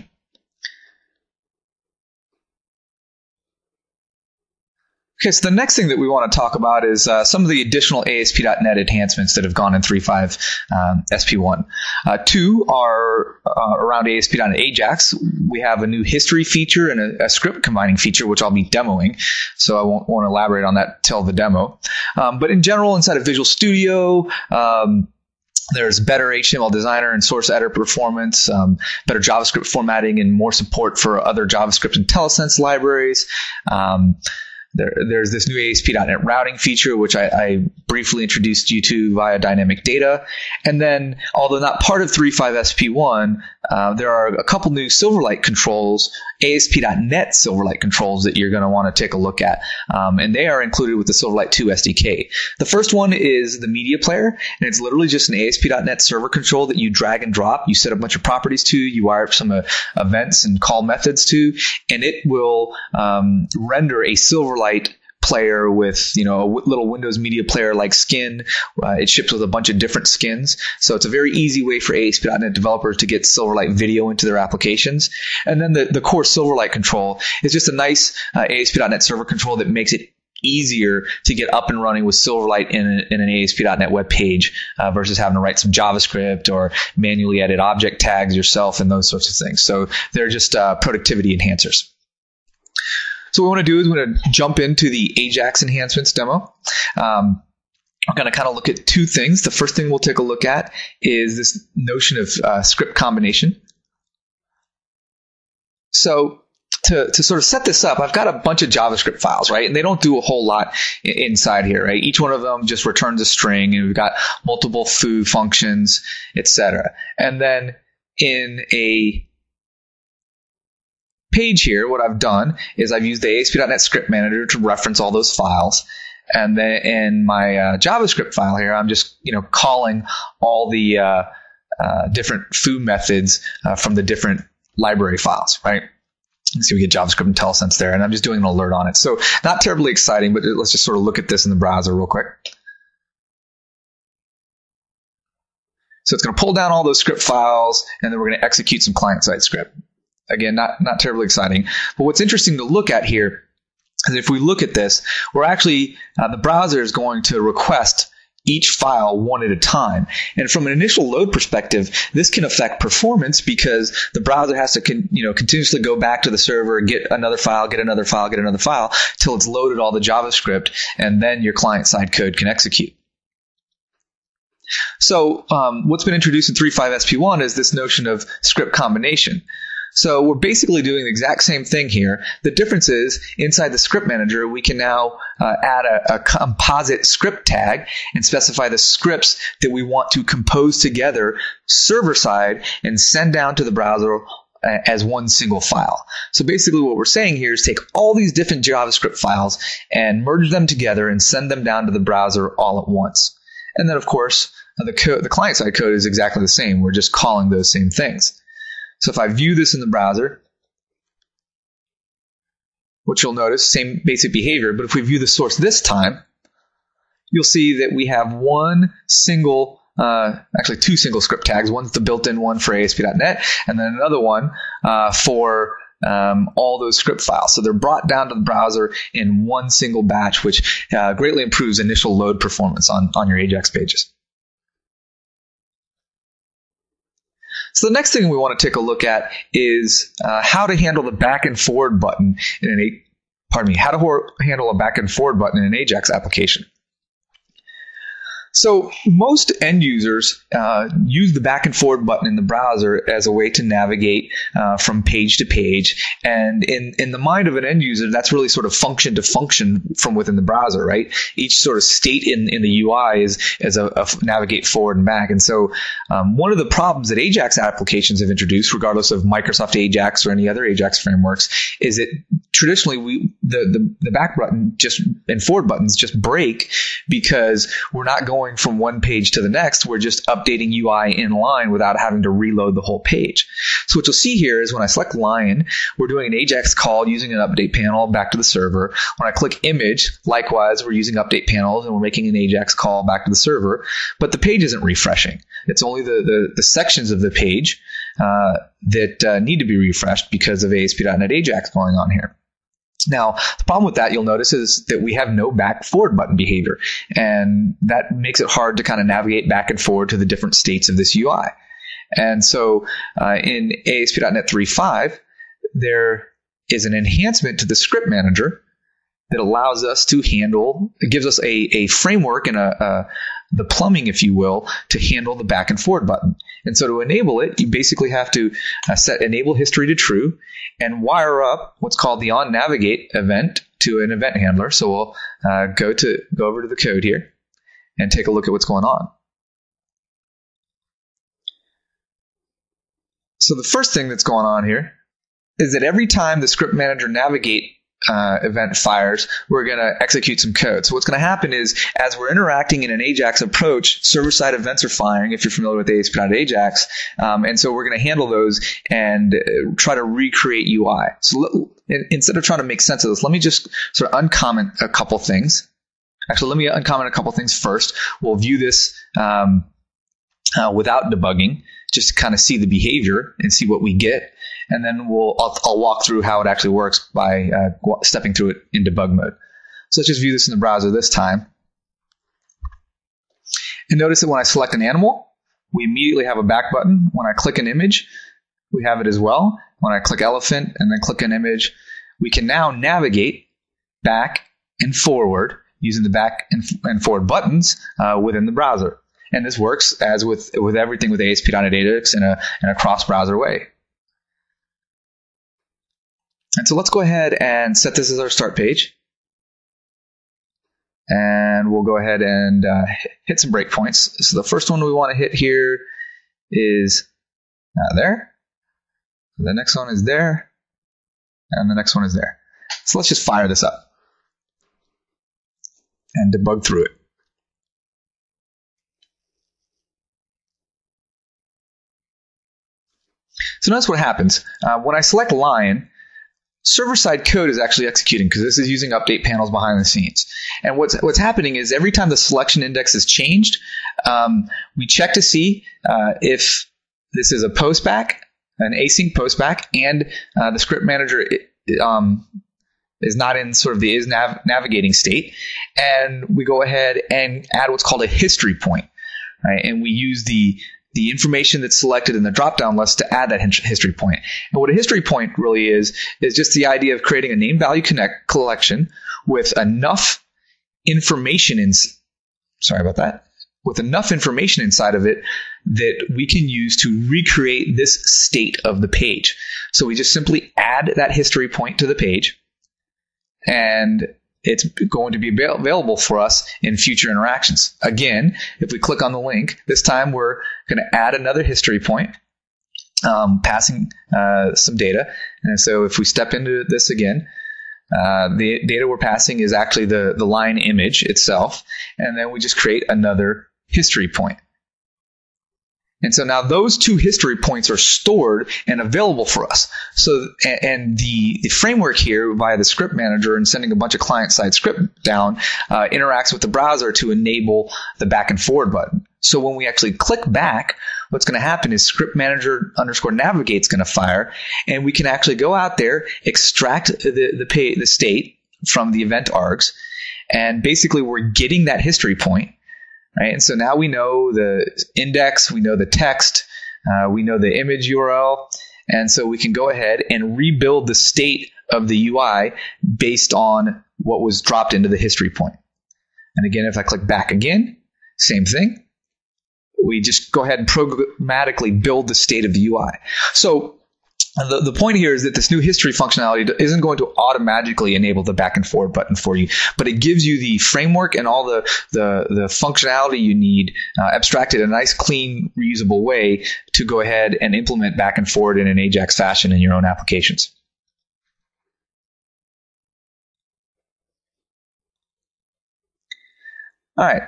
Okay, so the next thing that we want to talk about is uh, some of the additional A S P dot net enhancements that have gone in three point five um, S P one. Uh, two are uh, around A S P dot net Ajax. We have a new history feature and a, a script combining feature, which I'll be demoing, so I won't want to elaborate on that till the demo. Um, but in general, inside of Visual Studio, um, there's better H T M L designer and source editor performance, um, better JavaScript formatting, and more support for other JavaScript IntelliSense libraries. Um, There, there's this new A S P dot net routing feature, which I, I briefly introduced you to via dynamic data. And then, although not part of three point five S P one, uh, there are a couple new Silverlight controls, A S P dot net Silverlight controls that you're going to want to take a look at. Um, and they are included with the Silverlight two S D K. The first one is the media player, and it's literally just an A S P dot net server control that you drag and drop. You set a bunch of properties to, you wire up some uh, events and call methods to, and it will um, render a Silverlight player with, you know, a w- little Windows Media Player like skin. Uh, it ships with a bunch of different skins. So it's a very easy way for A S P dot net developers to get Silverlight video into their applications. And then the, the core Silverlight control is just a nice uh, A S P dot net server control that makes it easier to get up and running with Silverlight in, a, in an A S P dot net web page uh, versus having to write some JavaScript or manually edit object tags yourself and those sorts of things. So they're just uh, productivity enhancers. So what we want to do is we're going to jump into the Ajax enhancements demo. Um, we're going to kind of look at two things. The first thing we'll take a look at is this notion of uh, script combination. So to, to sort of set this up, I've got a bunch of JavaScript files, right? And they don't do a whole lot I- inside here, right? Each one of them just returns a string, and we've got multiple foo functions, et cetera. And then in a page here, what I've done is I've used the A S P dot net script manager to reference all those files. And then in my uh, JavaScript file here, I'm just, you know, calling all the uh, uh, different foo methods uh, from the different library files, right? So we get JavaScript IntelliSense there, and I'm just doing an alert on it. So not terribly exciting, but let's just sort of look at this in the browser real quick. So it's going to pull down all those script files, and then we're going to execute some client-side script. Again, not, not terribly exciting. But what's interesting to look at here is if we look at this, we're actually, uh, the browser is going to request each file one at a time. And from an initial load perspective, this can affect performance because the browser has to con- you know, continuously go back to the server, get another file, get another file, get another file, till it's loaded all the JavaScript, and then your client-side code can execute. So um, what's been introduced in three point five S P one is this notion of script combination. So we're basically doing the exact same thing here. The difference is inside the script manager, we can now uh, add a, a composite script tag and specify the scripts that we want to compose together server side and send down to the browser as one single file. So basically what we're saying here is take all these different JavaScript files and merge them together and send them down to the browser all at once. And then, of course, the, co- the client-side code is exactly the same. We're just calling those same things. So if I view this in the browser, what you'll notice, same basic behavior, but if we view the source this time, you'll see that we have one single, uh, actually two single script tags. One's the built-in one for A S P dot net, and then another one uh, for um, all those script files. So they're brought down to the browser in one single batch, which uh, greatly improves initial load performance on, on your Ajax pages. So the next thing we want to take a look at is uh, how to handle the back and forward button in an a pardon me, how to ho- handle a back and forward button in an Ajax application. So most end users uh, use the back and forward button in the browser as a way to navigate uh, from page to page. And in, in the mind of an end user, that's really sort of function to function from within the browser, right? Each sort of state in, in the U I is, is a, a navigate forward and back. And so um, one of the problems that Ajax applications have introduced, regardless of Microsoft Ajax or any other Ajax frameworks, is that traditionally we the, the, the back button just and forward buttons just break because we're not going from one page to the next. We're just updating U I in line without having to reload the whole page. So what you'll see here is when I select Lion, we're doing an Ajax call using an update panel back to the server. When I click Image, likewise, we're using update panels and we're making an Ajax call back to the server, but the page isn't refreshing. It's only the, the, the sections of the page uh, that uh, need to be refreshed because of A S P dot net Ajax going on here. Now, the problem with that, you'll notice, is that we have no back forward button behavior, and that makes it hard to kind of navigate back and forward to the different states of this U I. And so uh, in A S P dot net three point five, there is an enhancement to the script manager that allows us to handle, it gives us a, a framework and a, a the plumbing, if you will, to handle the back and forward button. And so to enable it, you basically have to uh, set enable history to true and wire up what's called the on navigate event to an event handler. So we'll uh, go to go over to the code here and take a look at what's going on. So the first thing that's going on here is that every time the script manager navigate Uh, event fires, we're going to execute some code. So what's going to happen is, as we're interacting in an Ajax approach, server-side events are firing, if you're familiar with A S P dot net Ajax. Um, and so we're going to handle those and uh, try to recreate U I. So let, in, instead of trying to make sense of this, let me just sort of uncomment a couple things. Actually, let me uncomment a couple things first. We'll view this um, uh, without debugging, just to kind of see the behavior and see what we get. And then we'll I'll, I'll walk through how it actually works by uh, stepping through it in debug mode. So let's just view this in the browser this time. And notice that when I select an animal, we immediately have a back button. When I click an image, we have it as well. When I click elephant and then click an image, we can now navigate back and forward using the back and, and forward buttons uh, within the browser. And this works as with, with everything with A S P dot net Ajax in a, in a cross-browser way. And so let's go ahead and set this as our start page. And we'll go ahead and uh, hit some breakpoints. So the first one we want to hit here is uh, there. The next one is there. And the next one is there. So let's just fire this up and debug through it. So notice what happens. Uh, when I select Lion, server-side code is actually executing because this is using update panels behind the scenes. And what's what's happening is every time the selection index is changed, um, we check to see uh, if this is a postback, an async postback, and uh, the script manager um, is not in sort of the is nav- navigating state. And we go ahead and add what's called a history point, right? And we use the the information that's selected in the drop-down list to add that history point. And what a history point really is, is just the idea of creating a name value connect collection with enough information in, sorry about that, with enough information inside of it that we can use to recreate this state of the page. So we just simply add that history point to the page, and it's going to be available for us in future interactions. Again, if we click on the link, this time we're going to add another history point, um, passing uh, some data. And so if we step into this again, uh, the data we're passing is actually the, the line image itself. And then we just create another history point. And so now those two history points are stored and available for us. So, and the, the framework here via the script manager and sending a bunch of client-side script down uh, interacts with the browser to enable the back and forward button. So when we actually click back, what's going to happen is script manager underscore navigate is going to fire, and we can actually go out there, extract the the, pay, the state from the event args, and basically we're getting that history point. Right? And so now we know the index, we know the text, Uh, we know the image U R L. And so we can go ahead and rebuild the state of the U I based on what was dropped into the history point. And again, if I click back again, same thing. We just go ahead and programmatically build the state of the U I. So the, the point here is that this new history functionality isn't going to automatically enable the back and forward button for you, but it gives you the framework and all the, the, the functionality you need uh, abstracted in a nice, clean, reusable way to go ahead and implement back and forward in an Ajax fashion in your own applications. All right.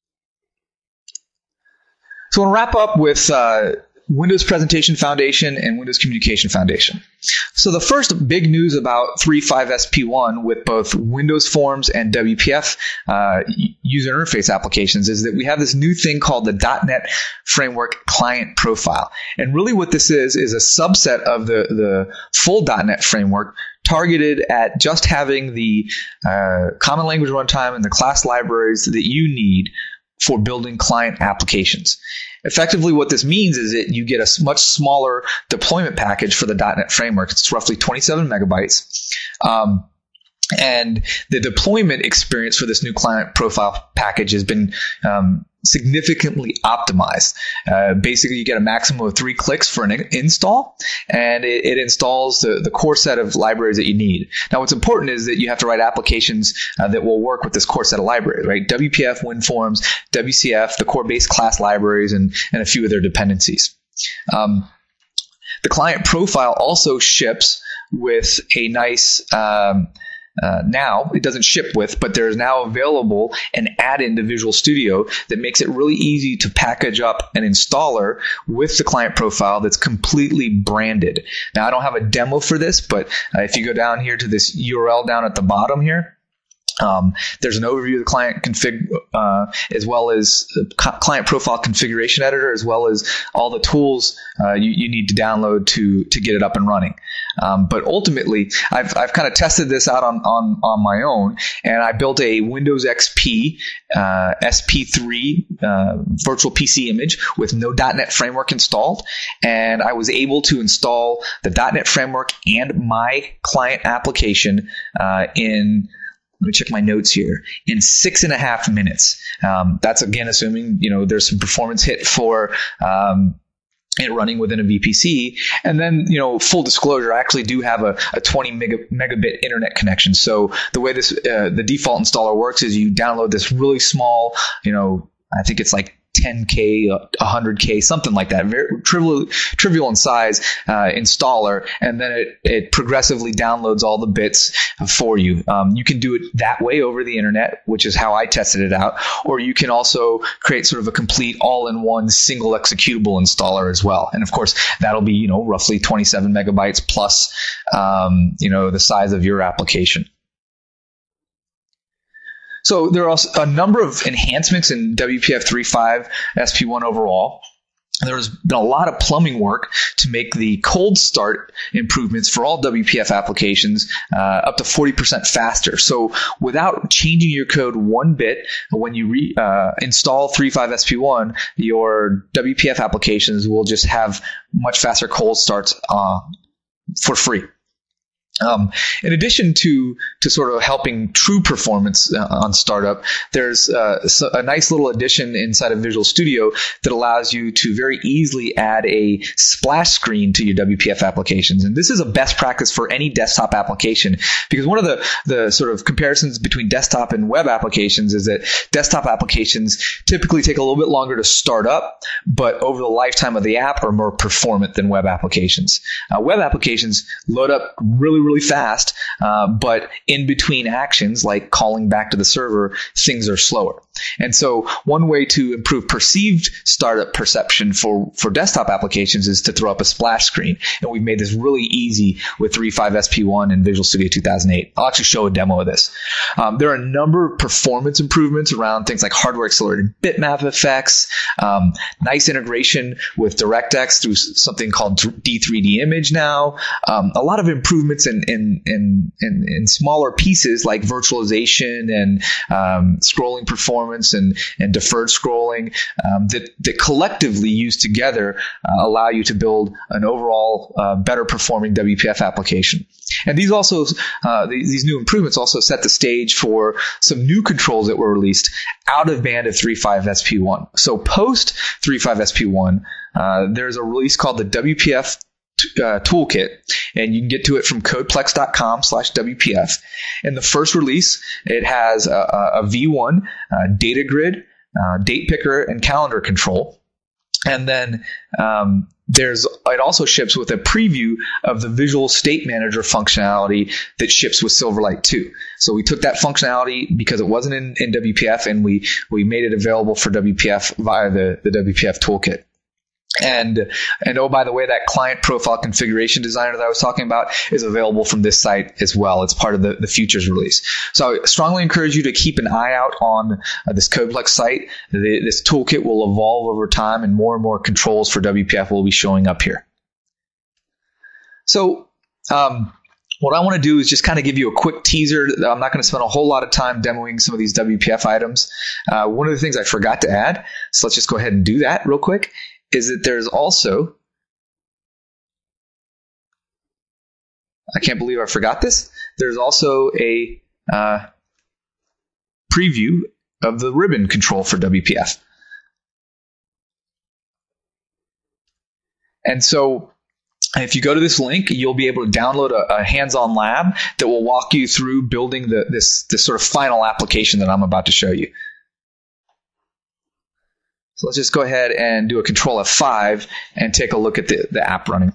So I want to wrap up with uh, Windows Presentation Foundation and Windows Communication Foundation. So the first big news about three point five S P one with both Windows Forms and W P F uh, user interface applications is that we have this new thing called the dot net Framework Client Profile. And really what this is is a subset of the, the full dot net framework targeted at just having the uh, common language runtime and the class libraries that you need for building client applications. Effectively, what this means is that you get a much smaller deployment package for the dot net framework. It's roughly twenty-seven megabytes. Um, and the deployment experience for this new client profile package has been um, significantly optimized. Uh, basically, you get a maximum of three clicks for an in- install, and it, it installs the, the core set of libraries that you need. Now, what's important is that you have to write applications uh, that will work with this core set of libraries, right? W P F, WinForms, W C F, the core base class libraries, and, and a few of their dependencies. Um, the client profile also ships with a nice um, Uh, now, it doesn't ship with, but there's now available an add-in to Visual Studio that makes it really easy to package up an installer with the client profile that's completely branded. Now, I don't have a demo for this, but uh, if you go down here to this U R L down at the bottom here, Um, there's an overview of the client config, uh, as well as the client profile configuration editor, as well as all the tools uh, you, you need to download to to get it up and running. Um, but ultimately, I've I've kind of tested this out on, on on my own, and I built a Windows X P uh, S P three uh, virtual P C image with no dot net framework installed, and I was able to install the dot net framework and my client application uh, in. Let me check my notes here. In six and a half minutes. Um, that's again assuming you know there's some performance hit for um, it running within a V P C. And then you know full disclosure, I actually do have a, a twenty mega, megabit internet connection. So the way this uh, the default installer works is you download this really small, you know, I think it's like ten K, one hundred K, something like that, very trivial, trivial in size uh, installer, and then it, it progressively downloads all the bits for you. Um, you can do it that way over the internet, which is how I tested it out, or you can also create sort of a complete all-in-one single executable installer as well. And of course, that'll be you know roughly twenty-seven megabytes plus um, you know the size of your application. So there are also a number of enhancements in W P F three point five S P one overall. There's been a lot of plumbing work to make the cold start improvements for all W P F applications uh, up to forty percent faster. So without changing your code one bit, when you re, uh, install three point five S P one, your W P F applications will just have much faster cold starts uh, for free. Um, in addition to, to sort of helping true performance uh, on startup, there's uh, a nice little addition inside of Visual Studio that allows you to very easily add a splash screen to your W P F applications. And this is a best practice for any desktop application, because one of the, the sort of comparisons between desktop and web applications is that desktop applications typically take a little bit longer to start up, but over the lifetime of the app are more performant than web applications. Uh, web applications load up really really fast, uh, but in between actions like calling back to the server, things are slower. And so one way to improve perceived startup perception for, for desktop applications is to throw up a splash screen. And we've made this really easy with three point five S P one and Visual Studio two thousand eight. I'll actually show a demo of this. Um, there are a number of performance improvements around things like hardware accelerated bitmap effects, um, nice integration with DirectX through something called D three D Image now, um, a lot of improvements in in in in in, in smaller pieces like virtualization and um, scrolling performance and and deferred scrolling um, that that collectively used together uh, allow you to build an overall uh, better performing W P F application. And these also uh, these, these new improvements also set the stage for some new controls that were released out of band of three point five S P one. So post three point five S P one, uh, there's a release called the W P F t- uh, Toolkit, and you can get to it from codeplex.com slash WPF. In the first release, it has a, a, a V one, uh, data grid, uh, date picker, and calendar control. And then um, there's it also ships with a preview of the Visual State Manager functionality that ships with Silverlight two. So we took that functionality because it wasn't in, in W P F, and we we made it available for W P F via the, the W P F toolkit. And and oh, by the way, that client profile configuration designer that I was talking about is available from this site as well. It's part of the, the futures release. So I strongly encourage you to keep an eye out on uh, this CodePlex site. The, this toolkit will evolve over time, and more and more controls for W P F will be showing up here. So um, what I want to do is just kind of give you a quick teaser. I'm not going to spend a whole lot of time demoing some of these W P F items. Uh, one of the things I forgot to add, so let's just go ahead and do that real quick, is that there's also, I can't believe I forgot this, there's also a uh, preview of the ribbon control for W P F. And so if you go to this link, you'll be able to download a, a hands-on lab that will walk you through building the, this, this sort of final application that I'm about to show you. So let's just go ahead and do a control F five and take a look at the, the app running.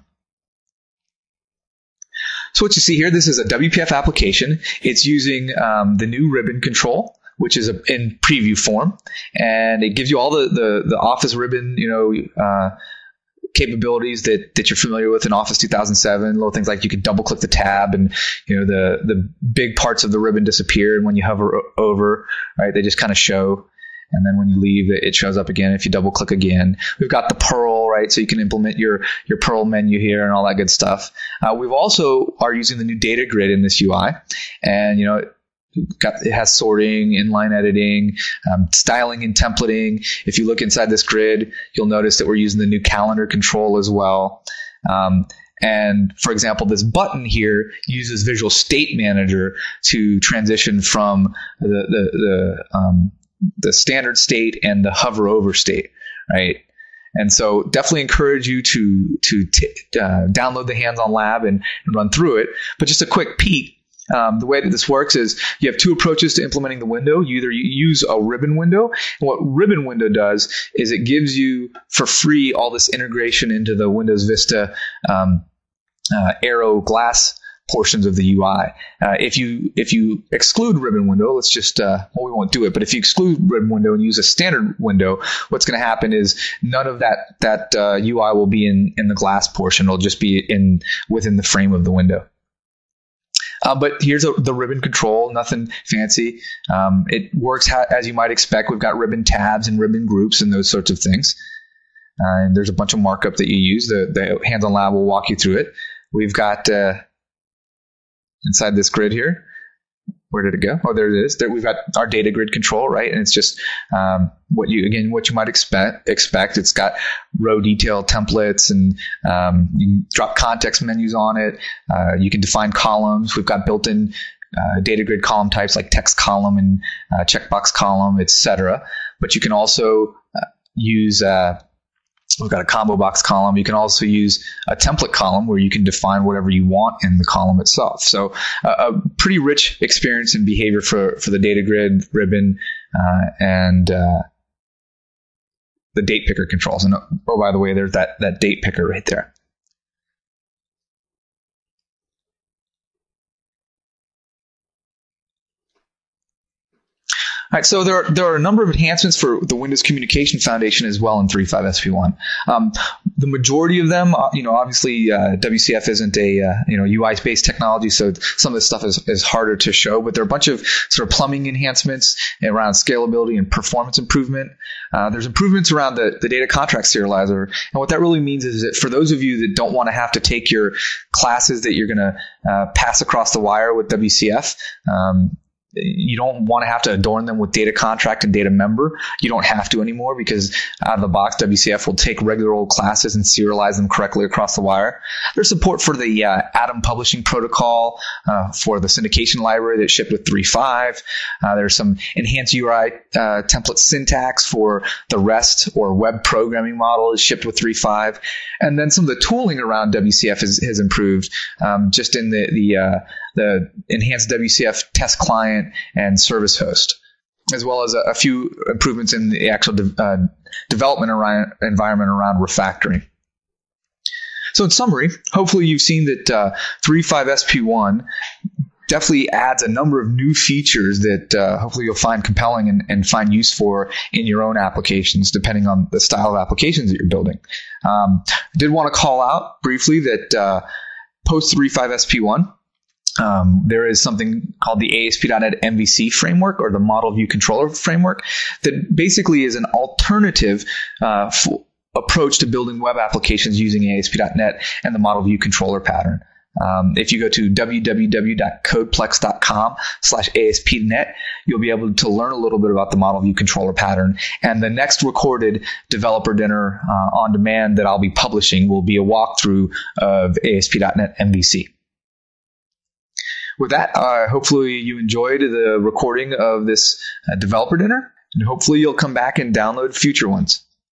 So what you see here, this is a W P F application. It's using um, the new ribbon control, which is a, in preview form, and it gives you all the, the, the Office ribbon, you know, uh, capabilities that, that you're familiar with in Office two thousand seven. Little things like you could double click the tab, and you know the the big parts of the ribbon disappear, and when you hover over, right, they just kind of show. And then when you leave, it shows up again if you double click again. We've got the Perl, right? So you can implement your, your Perl menu here and all that good stuff. Uh, we've also are using the new data grid in this U I. And, you know, it, got, it has sorting, inline editing, um, styling and templating. If you look inside this grid, you'll notice that we're using the new calendar control as well. Um, And for example, this button here uses Visual State Manager to transition from the, the, the, um, the standard state and the hover over state, right? And so definitely encourage you to to t- uh, download the hands-on lab and, and run through it. But just a quick peek, um, the way that this works is you have two approaches to implementing the window. You either use a ribbon window, and what ribbon window does is it gives you for free all this integration into the Windows Vista um, uh, Aero glass portions of the U I. Uh, if you if you exclude ribbon window, let's just uh, well, we won't do it. But if you exclude ribbon window and use a standard window, what's going to happen is none of that that uh, U I will be in in the glass portion. It'll just be in within the frame of the window. Uh, but here's a, the ribbon control, nothing fancy. Um, it works ha- as you might expect. We've got ribbon tabs and ribbon groups and those sorts of things. Uh, and there's a bunch of markup that you use. The, the hands-on lab will walk you through it. We've got uh, inside this grid here. Where did it go? Oh, there it is. There, we've got our data grid control, right? And it's just um, what you again what you might expect. Expect. It's got row detail templates, and um, you can drop context menus on it. Uh, you can define columns. We've got built-in uh, data grid column types like text column and uh, checkbox column, et cetera. But you can also uh, use uh, we've got a combo box column. You can also use a template column where you can define whatever you want in the column itself. So uh, a pretty rich experience and behavior for, for the data grid, ribbon, uh, and uh, the date picker controls. And oh, by the way, there's that, that date picker right there. All right, so there are, there are a number of enhancements for the Windows Communication Foundation as well in three point five S P one. Um, the majority of them, uh, you know, obviously uh, W C F isn't a uh, you know U I-based technology, so some of this stuff is, is harder to show. But there are a bunch of sort of plumbing enhancements around scalability and performance improvement. Uh, there's improvements around the, the data contract serializer, and what that really means is that for those of you that don't want to have to take your classes that you're going to uh, pass across the wire with W C F. Um, You don't want to have to adorn them with data contract and data member. You don't have to anymore because out of the box, W C F will take regular old classes and serialize them correctly across the wire. There's support for the uh, Atom Publishing Protocol, uh, for the syndication library that shipped with three point five. Uh, there's some enhanced U I uh, template syntax for the REST or web programming model is shipped with three point five. And then some of the tooling around W C F has, has improved um, just in the, the, uh, the enhanced W C F test client and service host, as well as a, a few improvements in the actual de- uh, development around, environment around refactoring. So in summary, hopefully you've seen that uh, three point five S P one definitely adds a number of new features that uh, hopefully you'll find compelling and, and find use for in your own applications, depending on the style of applications that you're building. Um, I did want to call out briefly that uh, post three point five S P one, Um, there is something called the A S P dot net M V C framework, or the Model View Controller framework, that basically is an alternative uh, f- approach to building web applications using A S P dot net and the Model View Controller pattern. Um, if you go to w w w dot codeplex dot com slash A S P dot net, you'll be able to learn a little bit about the Model View Controller pattern. And the next recorded developer dinner uh, on demand that I'll be publishing will be a walkthrough of A S P dot net M V C. With that, uh, hopefully you enjoyed the recording of this uh, developer dinner, and hopefully you'll come back and download future ones.